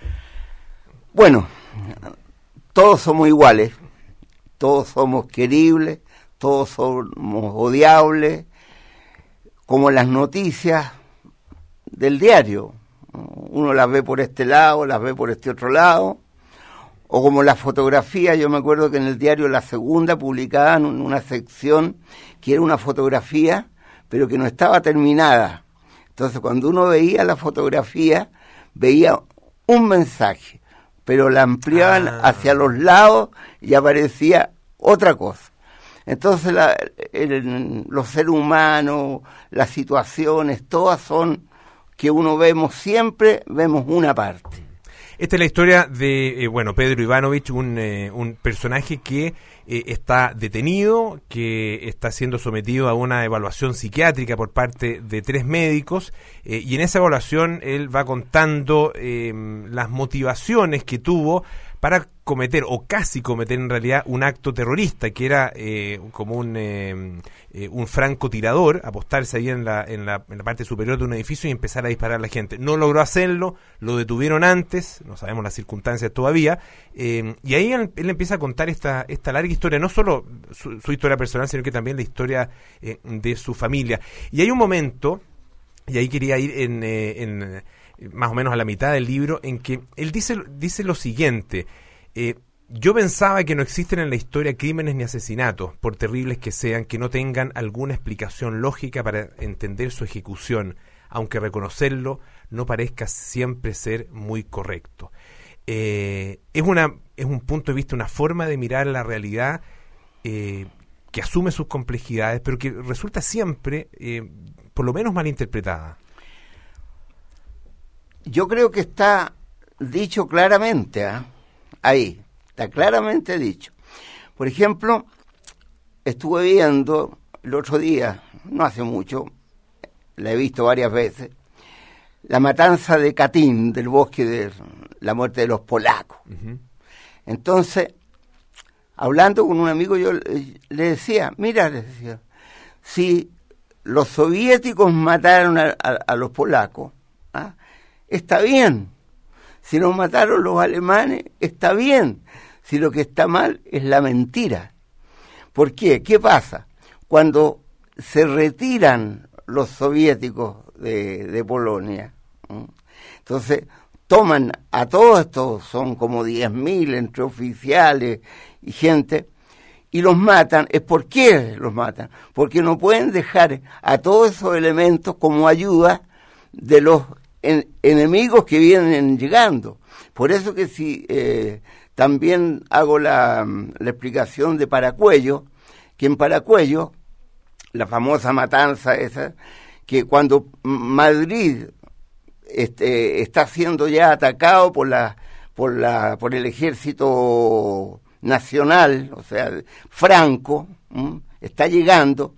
Bueno, todos somos iguales, todos somos queribles, todos somos odiables, como las noticias del diario. Uno las ve por este lado, las ve por este otro lado, o como la fotografía. Yo me acuerdo que en el diario La Segunda publicaban una sección que era una fotografía, pero que no estaba terminada. Entonces, cuando uno veía la fotografía, veía un mensaje, pero la ampliaban ah. hacia los lados y aparecía otra cosa. Entonces la, el, los seres humanos, las situaciones, todas son que uno vemos siempre, vemos una parte. Esta es la historia de, eh, bueno, Pedro Ivanovich, un, eh, un personaje que eh, está detenido, que está siendo sometido a una evaluación psiquiátrica por parte de tres médicos, eh, y en esa evaluación él va contando eh, las motivaciones que tuvo para cometer, o casi cometer en realidad, un acto terrorista, que era eh, como un eh, eh, un francotirador, apostarse ahí en la, en, la, en la parte superior de un edificio y empezar a disparar a la gente. No logró hacerlo, lo detuvieron antes, no sabemos las circunstancias todavía, eh, y ahí él, él empieza a contar esta, esta larga historia, no solo su, su historia personal, sino que también la historia eh, de su familia. Y hay un momento, y ahí quería ir en... Eh, en más o menos a la mitad del libro, en que él dice, dice lo siguiente: eh, yo pensaba que no existen en la historia crímenes ni asesinatos, por terribles que sean, que no tengan alguna explicación lógica para entender su ejecución, aunque reconocerlo no parezca siempre ser muy correcto. Eh, es, una, es un punto de vista, una forma de mirar la realidad eh, que asume sus complejidades, pero que resulta siempre, eh, por lo menos, malinterpretada. Yo creo que está dicho claramente, ¿eh? Ahí, está claramente dicho. Por ejemplo, estuve viendo el otro día, no hace mucho, la he visto varias veces, la matanza de Katyn, del bosque de la muerte de los polacos. Uh-huh. Entonces, hablando con un amigo, yo le decía, mira, le decía, si los soviéticos mataron a, a, a los polacos, ¿ah? Está bien. Si nos mataron los alemanes, está bien. Si lo que está mal es la mentira. ¿Por qué? ¿Qué pasa? Cuando se retiran los soviéticos de, de Polonia, ¿eh? Entonces toman a todos estos, son como diez mil entre oficiales y gente, y los matan. ¿Es por qué los matan? Porque no pueden dejar a todos esos elementos como ayuda de los En, enemigos que vienen llegando. Por eso que si eh, también hago la, la explicación de Paracuello, que en Paracuello, la famosa matanza esa, que cuando Madrid este, está siendo ya atacado por la, por la, por el ejército nacional, o sea, Franco, ¿m? está llegando,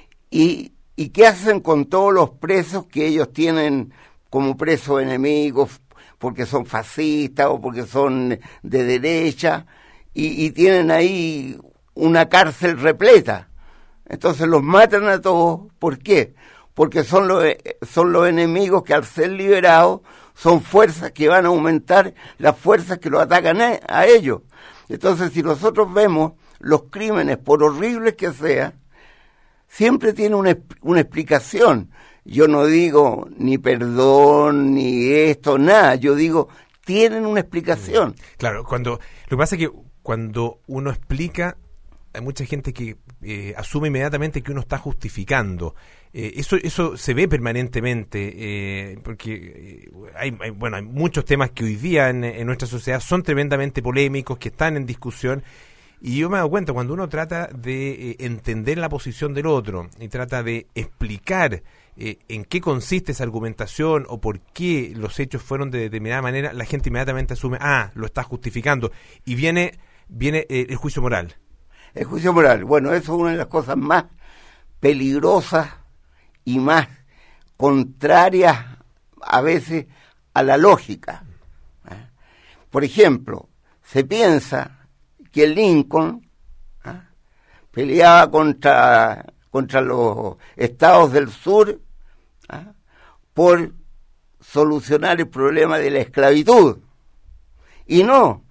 y, y qué hacen con todos los presos que ellos tienen como presos enemigos, porque son fascistas o porque son de derecha, y, y tienen ahí una cárcel repleta. Entonces los matan a todos. ¿Por qué? Porque son los, son los enemigos que al ser liberados son fuerzas que van a aumentar las fuerzas que los atacan a, a ellos. Entonces, si nosotros vemos los crímenes, por horribles que sean, siempre tiene una, una explicación. Yo no digo ni perdón, ni esto, nada. Yo digo, tienen una explicación. Claro, cuando lo que pasa es que cuando uno explica, hay mucha gente que eh, asume inmediatamente que uno está justificando. Eh, eso eso se ve permanentemente, eh, porque eh, hay, hay, bueno, hay muchos temas que hoy día en, en nuestra sociedad son tremendamente polémicos, que están en discusión, y yo me he dado cuenta, cuando uno trata de eh, entender la posición del otro y trata de explicar eh, en qué consiste esa argumentación o por qué los hechos fueron de determinada manera, la gente inmediatamente asume, ah, lo está justificando, y viene, viene eh, el juicio moral. El juicio moral, bueno, eso es una de las cosas más peligrosas y más contrarias a veces a la lógica. ¿eh? Por ejemplo, se piensa que Lincoln ¿eh? peleaba contra, contra los estados del sur ¿eh? por solucionar el problema de la esclavitud. Y no,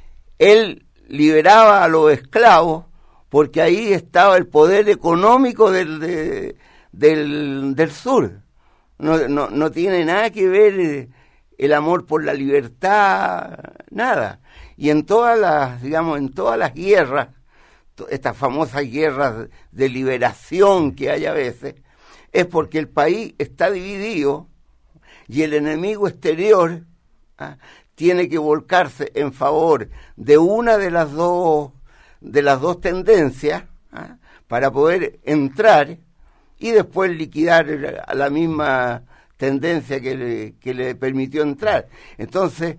él liberaba a los esclavos porque ahí estaba el poder económico del... De, Del, del sur. No, no, no tiene nada que ver el amor por la libertad, nada. Y en todas las, digamos, en todas las guerras, estas famosas guerras de liberación que hay a veces, es porque el país está dividido y el enemigo exterior ¿ah? tiene que volcarse en favor de una de las dos, de las dos tendencias ¿ah? para poder entrar y después liquidar a la misma tendencia que le, que le permitió entrar. Entonces,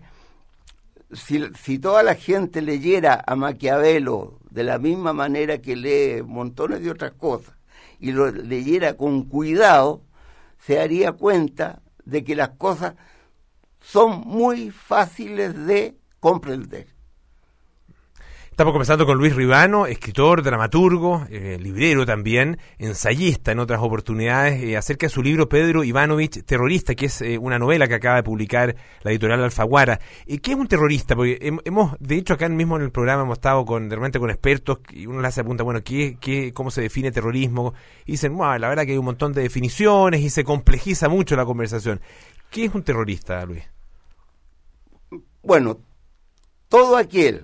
si, si toda la gente leyera a Maquiavelo de la misma manera que lee montones de otras cosas, y lo leyera con cuidado, se daría cuenta de que las cosas son muy fáciles de comprender. Estamos conversando con Luis Ribano, escritor, dramaturgo, eh, librero también, ensayista en otras oportunidades, eh, acerca de su libro Pedro Ivanovich, Terrorista, que es eh, una novela que acaba de publicar la editorial Alfaguara. Eh, ¿Qué es un terrorista? Porque hemos, de hecho, acá mismo en el programa hemos estado con, de repente con expertos, y uno le hace pregunta, bueno, ¿qué, qué, ¿cómo se define terrorismo? Y dicen, bueno, la verdad que hay un montón de definiciones y se complejiza mucho la conversación. ¿Qué es un terrorista, Luis? Bueno, todo aquel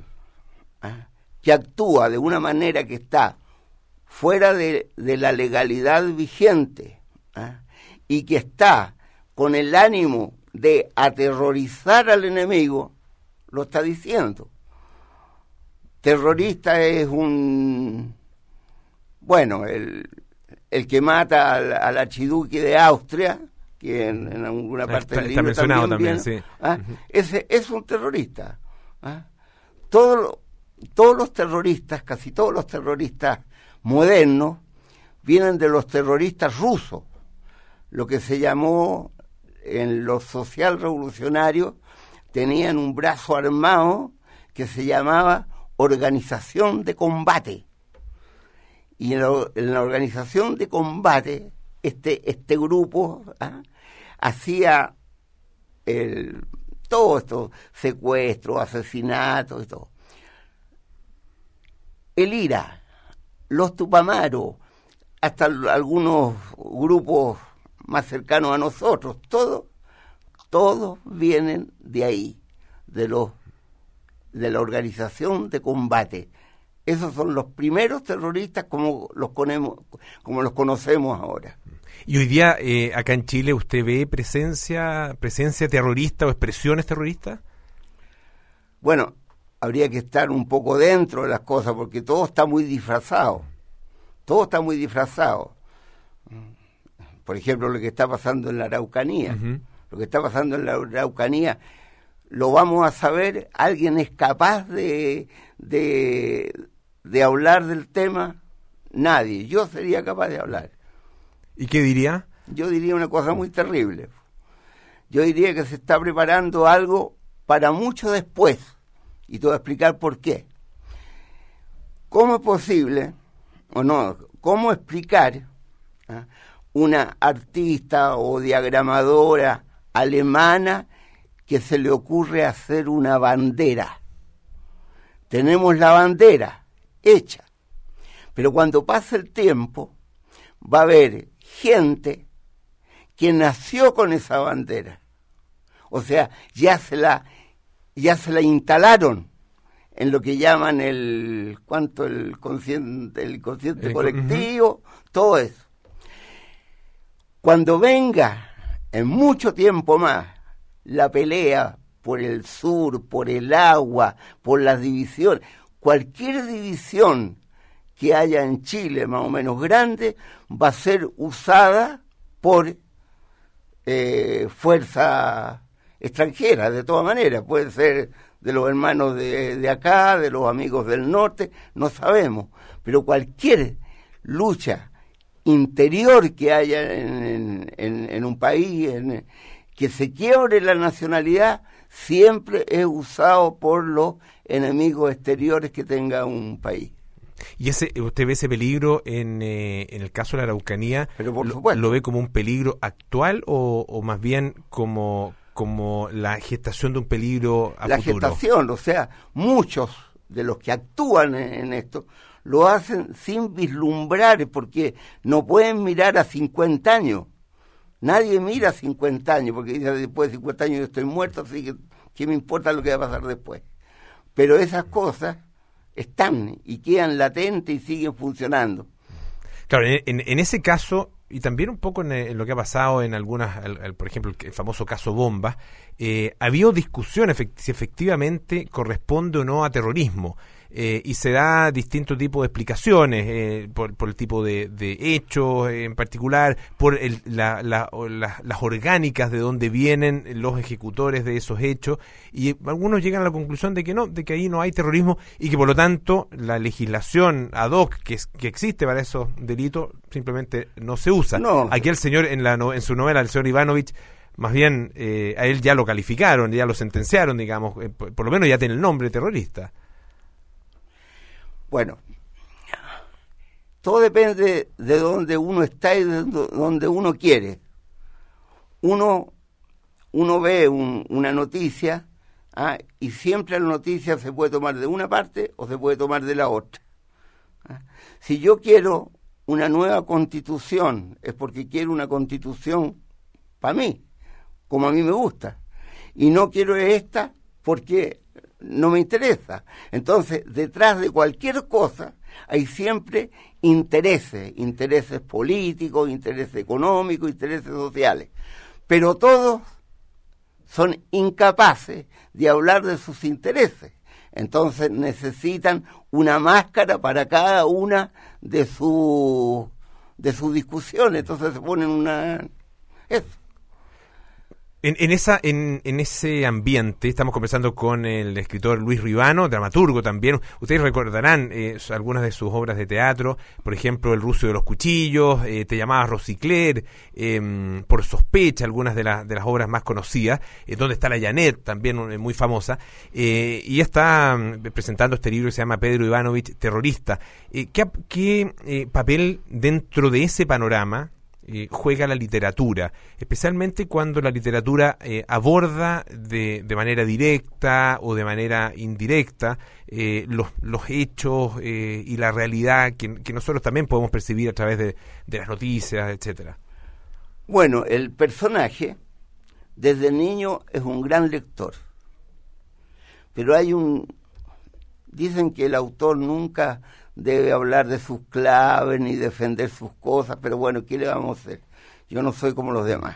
que actúa de una manera que está fuera de, de la legalidad vigente ¿eh? y que está con el ánimo de aterrorizar al enemigo, lo está diciendo. Terrorista es un... Bueno, el, el que mata al, al archiduque de Austria, que en, en alguna parte está, del libro está mencionado también, también, viene, sí. ¿eh? Uh-huh. Ese es un terrorista. ¿eh? Todo lo, Todos los terroristas, casi todos los terroristas modernos, vienen de los terroristas rusos, lo que se llamó en los social revolucionarios, tenían un brazo armado que se llamaba Organización de Combate. Y en la, en la Organización de Combate, este, este grupo ¿ah? hacía el, todo esto, secuestros, asesinatos y todo. El I R A, los Tupamaros, hasta algunos grupos más cercanos a nosotros, todos, todos vienen de ahí, de los de la Organización de Combate. Esos son los primeros terroristas como los conocemos, como los conocemos ahora. Y hoy día, eh, acá en Chile, ¿usted ve presencia, presencia terrorista o expresiones terroristas? Bueno, habría que estar un poco dentro de las cosas, porque todo está muy disfrazado. Todo está muy disfrazado. Por ejemplo, lo que está pasando en la Araucanía. Uh-huh. Lo que está pasando en la Araucanía, lo vamos a saber. ¿Alguien es capaz de, de, de hablar del tema? Nadie. Yo sería capaz de hablar. ¿Y qué diría? Yo diría una cosa muy terrible. Yo diría que se está preparando algo para mucho después. Y te voy a explicar por qué. ¿Cómo es posible, o no, cómo explicar ¿eh? una artista o diagramadora alemana que se le ocurre hacer una bandera? Tenemos la bandera hecha, pero cuando pase el tiempo va a haber gente que nació con esa bandera. O sea, ya se la... ya se la instalaron en lo que llaman el, ¿cuánto? El consciente, el consciente El, colectivo, uh-huh. todo eso. Cuando venga en mucho tiempo más la pelea por el sur, por el agua, por las divisiones, cualquier división que haya en Chile más o menos grande va a ser usada por eh, fuerza extranjera, de todas maneras, puede ser de los hermanos de, de acá, de los amigos del norte, no sabemos, pero cualquier lucha interior que haya en, en, en un país, en, que se quiebre la nacionalidad, siempre es usado por los enemigos exteriores que tenga un país. ¿Y ese usted ve ese peligro en, eh, en el caso de la Araucanía? Pero por lo, supuesto. ¿Lo ve como un peligro actual o, o más bien como, como la gestación de un peligro a la futuro? La gestación, o sea, muchos de los que actúan en, en esto lo hacen sin vislumbrar, porque no pueden mirar a cincuenta años. Nadie mira a cincuenta años, porque dice, después de cincuenta años yo estoy muerto, así que ¿qué me importa lo que va a pasar después? Pero esas cosas están y quedan latentes y siguen funcionando. Claro, en, en, en ese caso, y también un poco en, en lo que ha pasado en algunas, el, el, por ejemplo, el, el famoso caso Bomba, eh, ha habido discusión efect- si efectivamente corresponde o no a terrorismo. Eh, y se da distintos tipos de explicaciones, eh, por, por el tipo de, de hechos eh, en particular, por el, la, la, la, las orgánicas de donde vienen los ejecutores de esos hechos, y algunos llegan a la conclusión de que no, de que ahí no hay terrorismo y que por lo tanto la legislación ad hoc que, que existe para esos delitos simplemente no se usa. No. Aquí el señor, en, la, en su novela, el señor Ivanovich, más bien eh, a él ya lo calificaron, ya lo sentenciaron, digamos, eh, por, por lo menos ya tiene el nombre terrorista. Bueno, todo depende de dónde uno está y de dónde uno quiere. Uno, uno ve un, una noticia, ¿ah? y siempre la noticia se puede tomar de una parte o se puede tomar de la otra. ¿Ah? Si yo quiero una nueva constitución, es porque quiero una constitución para mí, como a mí me gusta. Y no quiero esta porque no me interesa. Entonces, detrás de cualquier cosa hay siempre intereses, intereses políticos, intereses económicos, intereses sociales. Pero todos son incapaces de hablar de sus intereses. Entonces necesitan una máscara para cada una de sus de sus discusiones. Entonces se ponen una... eso. En, en esa en, en ese ambiente estamos conversando con el escritor Luis Ribano, dramaturgo también. Ustedes recordarán eh, algunas de sus obras de teatro, por ejemplo El rucio de los cuchillos, eh, Te llamabas Rosicler, eh, Por sospecha, algunas de, la, de las obras más conocidas, eh, Donde está la Janet, también eh, muy famosa, eh, y está eh, presentando este libro que se llama Pedro Ivanovich, terrorista. Eh, ¿Qué, qué eh, papel dentro de ese panorama Eh, juega la literatura, especialmente cuando la literatura eh, aborda de, de manera directa o de manera indirecta eh, los, los hechos eh, y la realidad que, que nosotros también podemos percibir a través de, de las noticias, etcétera? Bueno, el personaje desde niño es un gran lector, pero hay un... dicen que el autor nunca debe hablar de sus claves ni defender sus cosas, pero bueno, ¿qué le vamos a hacer? Yo no soy como los demás.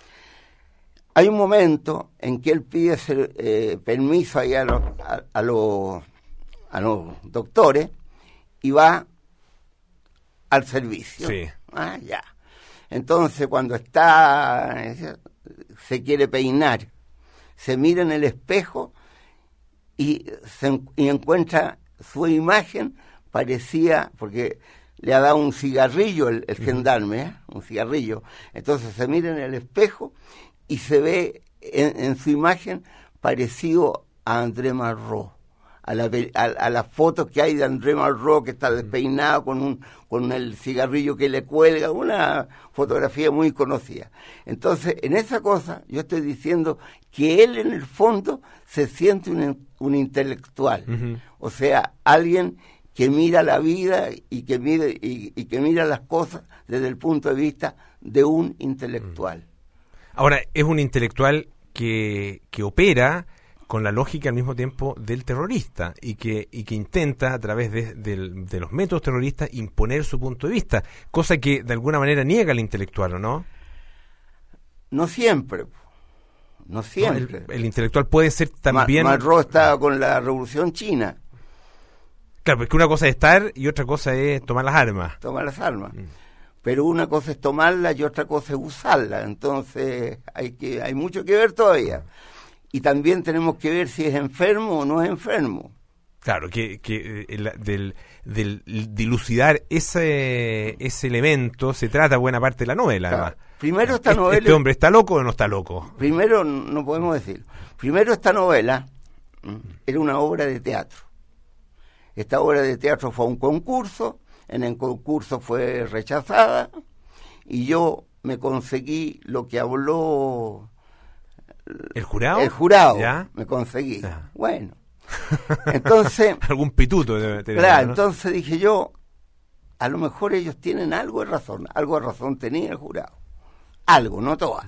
Hay un momento en que él pide ser, eh, permiso ahí a los, a, a, los, a los doctores y va al servicio. Sí. Ah, ya. Entonces, cuando está, se quiere peinar, se mira en el espejo y, se, y encuentra su imagen. Parecía, porque le ha dado un cigarrillo el, el gendarme, ¿eh? un cigarrillo. Entonces se mira en el espejo y se ve en, en su imagen parecido a André Malraux, a la, a, a las fotos que hay de André Malraux, que está despeinado con, un, con el cigarrillo que le cuelga, una fotografía muy conocida. Entonces, en esa cosa, yo estoy diciendo que él en el fondo se siente un, un intelectual, uh-huh. o sea, alguien que mira la vida y que mira, y, y que mira las cosas desde el punto de vista de un intelectual. Ahora, es un intelectual que, que opera con la lógica al mismo tiempo del terrorista y que y que intenta a través de, de, de los métodos terroristas imponer su punto de vista, cosa que de alguna manera niega el intelectual, ¿o no? No siempre, no siempre. No, el, el intelectual puede ser también... Ma- Malraux estaba con la Revolución China. Claro, porque una cosa es estar y otra cosa es tomar las armas. Tomar las armas. Mm. Pero una cosa es tomarla y otra cosa es usarla. Entonces hay que hay mucho que ver todavía. Y también tenemos que ver si es enfermo o no es enfermo. Claro, que, que eh, el, del, del dilucidar ese ese elemento se trata buena parte de la novela, Claro. además. Primero esta ¿Este, novela... ¿Este hombre está loco o no está loco? Primero, no podemos decir. Primero, esta novela ¿m? era una obra de teatro. Esta obra de teatro fue a un concurso, en el concurso fue rechazada, y yo me conseguí lo que habló ¿El jurado? el jurado. ¿Ya? Me conseguí. Ya. Bueno, entonces, Algún pituto. Debe, debe claro, haber, ¿no? entonces dije yo, a lo mejor ellos tienen algo de razón, algo de razón tenía el jurado. Algo, no todas.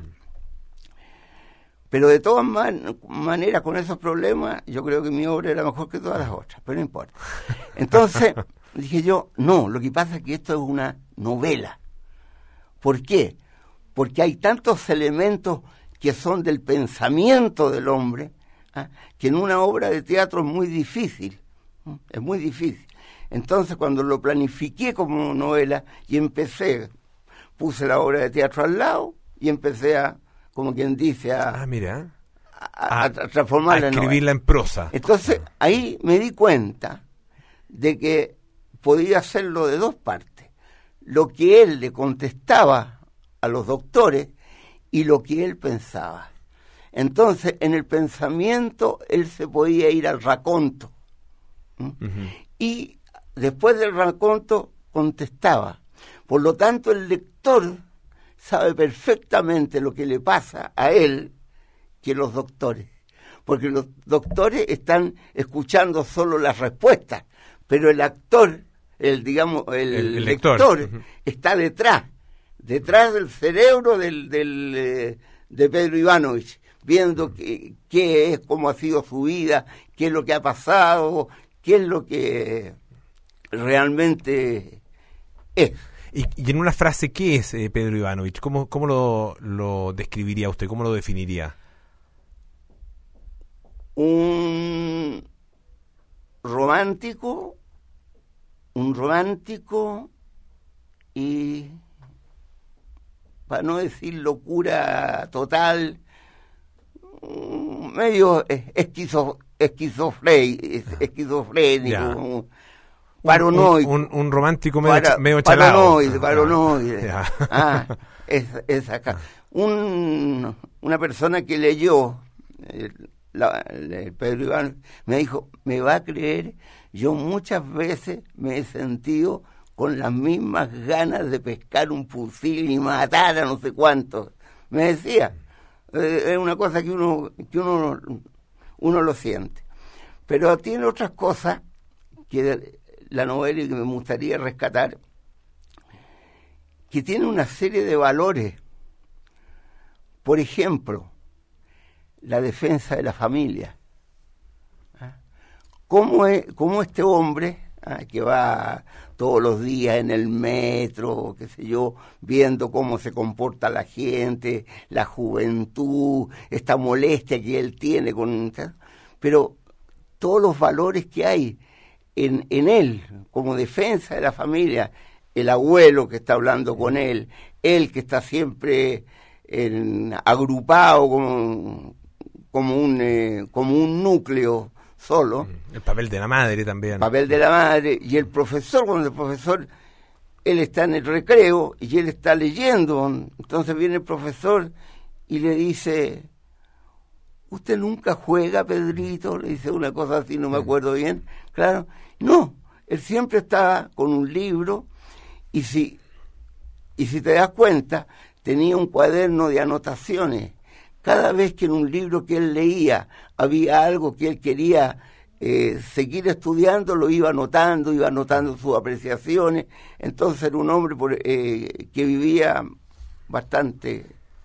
Pero de todas man- maneras, con esos problemas, yo creo que mi obra era mejor que todas las otras, pero no importa. Entonces, dije yo, no, lo que pasa es que esto es una novela. ¿Por qué? Porque hay tantos elementos que son del pensamiento del hombre, ¿ah? que en una obra de teatro es muy difícil, ¿eh? es muy difícil. Entonces, cuando lo planifiqué como novela y empecé, puse la obra de teatro al lado y empecé a, como quien dice, a, Ah, mira. a, a A, transformarla a en novela. escribirla en prosa. Entonces, ahí me di cuenta de que podía hacerlo de dos partes. Lo que él le contestaba a los doctores y lo que él pensaba. Entonces, en el pensamiento, él se podía ir al raconto. ¿Mm? Ujú. Y después del raconto, contestaba. Por lo tanto, el lector sabe perfectamente lo que le pasa a él que los doctores. Porque los doctores están escuchando solo las respuestas, pero el actor, el digamos, el, El- el lector, lector. Ujú. está detrás, detrás del cerebro del, del, eh, de Pedro Ivanovich, viendo qué, qué es, cómo ha sido su vida, qué es lo que ha pasado, qué es lo que realmente es. Y, y en una frase, ¿qué es eh, Pedro Ivanovich? ¿Cómo, cómo lo, lo describiría usted? ¿Cómo lo definiría? Un romántico, un romántico y, para no decir locura total, mm, medio es- esquizo, esquizofre- es- esquizofrénico, Ya. un- paranoico. Un, un, un romántico medio, Para- ch- medio chalado. paranoide, Ah, paranoide. ya. Ah, es, es acá. Un, una persona que leyó eh, la- el Pedro Iván me dijo, me va a creer, yo muchas veces me he sentido con las mismas ganas de pescar un fusil y matar a no sé cuántos. Me decía, eh, es una cosa que uno que uno uno lo siente. Pero tiene otras cosas que la novela y que me gustaría rescatar, que tiene una serie de valores. Por ejemplo, la defensa de la familia. ¿Ah? ¿Cómo, es, cómo este hombre, ah, que va todos los días en el metro, qué sé yo, viendo cómo se comporta la gente, la juventud, esta molestia que él tiene con... Pero todos los valores que hay en, en él, como defensa de la familia, el abuelo que está hablando con él, él que está siempre en, agrupado como, como, un, eh, como un núcleo solo, El papel de la madre también. el papel de la madre, y el profesor, cuando el profesor, él está en el recreo y él está leyendo, entonces viene el profesor y le dice, ¿usted nunca juega, Pedrito? Le dice una cosa así, no me acuerdo bien. Claro, no, él siempre está con un libro y si, y si te das cuenta, tenía un cuaderno de anotaciones. Cada vez que en un libro que él leía había algo que él quería eh, seguir estudiando, lo iba anotando, iba anotando sus apreciaciones. Entonces era un hombre por, eh, que vivía bastante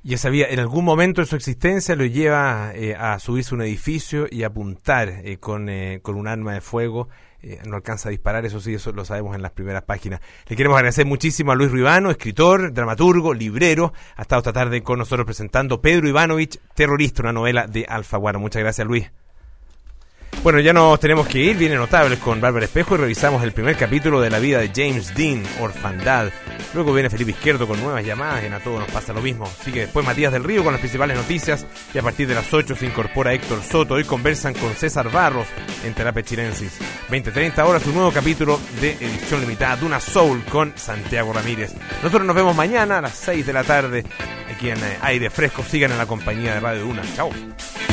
Y esa vía, en algún momento de su existencia, lo lleva eh, a subirse a un edificio y apuntar eh, con, eh, con un arma de fuego. Eh, no alcanza a disparar, eso sí, eso lo sabemos en las primeras páginas. Le queremos agradecer muchísimo a Luis Ruibano, escritor, dramaturgo, librero. Ha estado esta tarde con nosotros presentando Pedro Ivanovich, Terrorista, una novela de Alfaguara. Muchas gracias, Luis. Bueno, ya nos tenemos que ir, viene Notables con Bárbara Espejo y revisamos el primer capítulo de la vida de James Dean, Orfandad. Luego viene Felipe Izquierdo con nuevas llamadas, y en A Todo Nos Pasa Lo Mismo. Sigue después Matías del Río con las principales noticias y a partir de las ocho se incorpora Héctor Soto. Hoy conversan con César Barros en Terapia Chilensis. veinte treinta horas, un nuevo capítulo de edición limitada Duna Soul con Santiago Ramírez. Nosotros nos vemos mañana a las seis de la tarde aquí en eh, Aire Fresco. Sigan en la compañía de Radio Duna. Chao.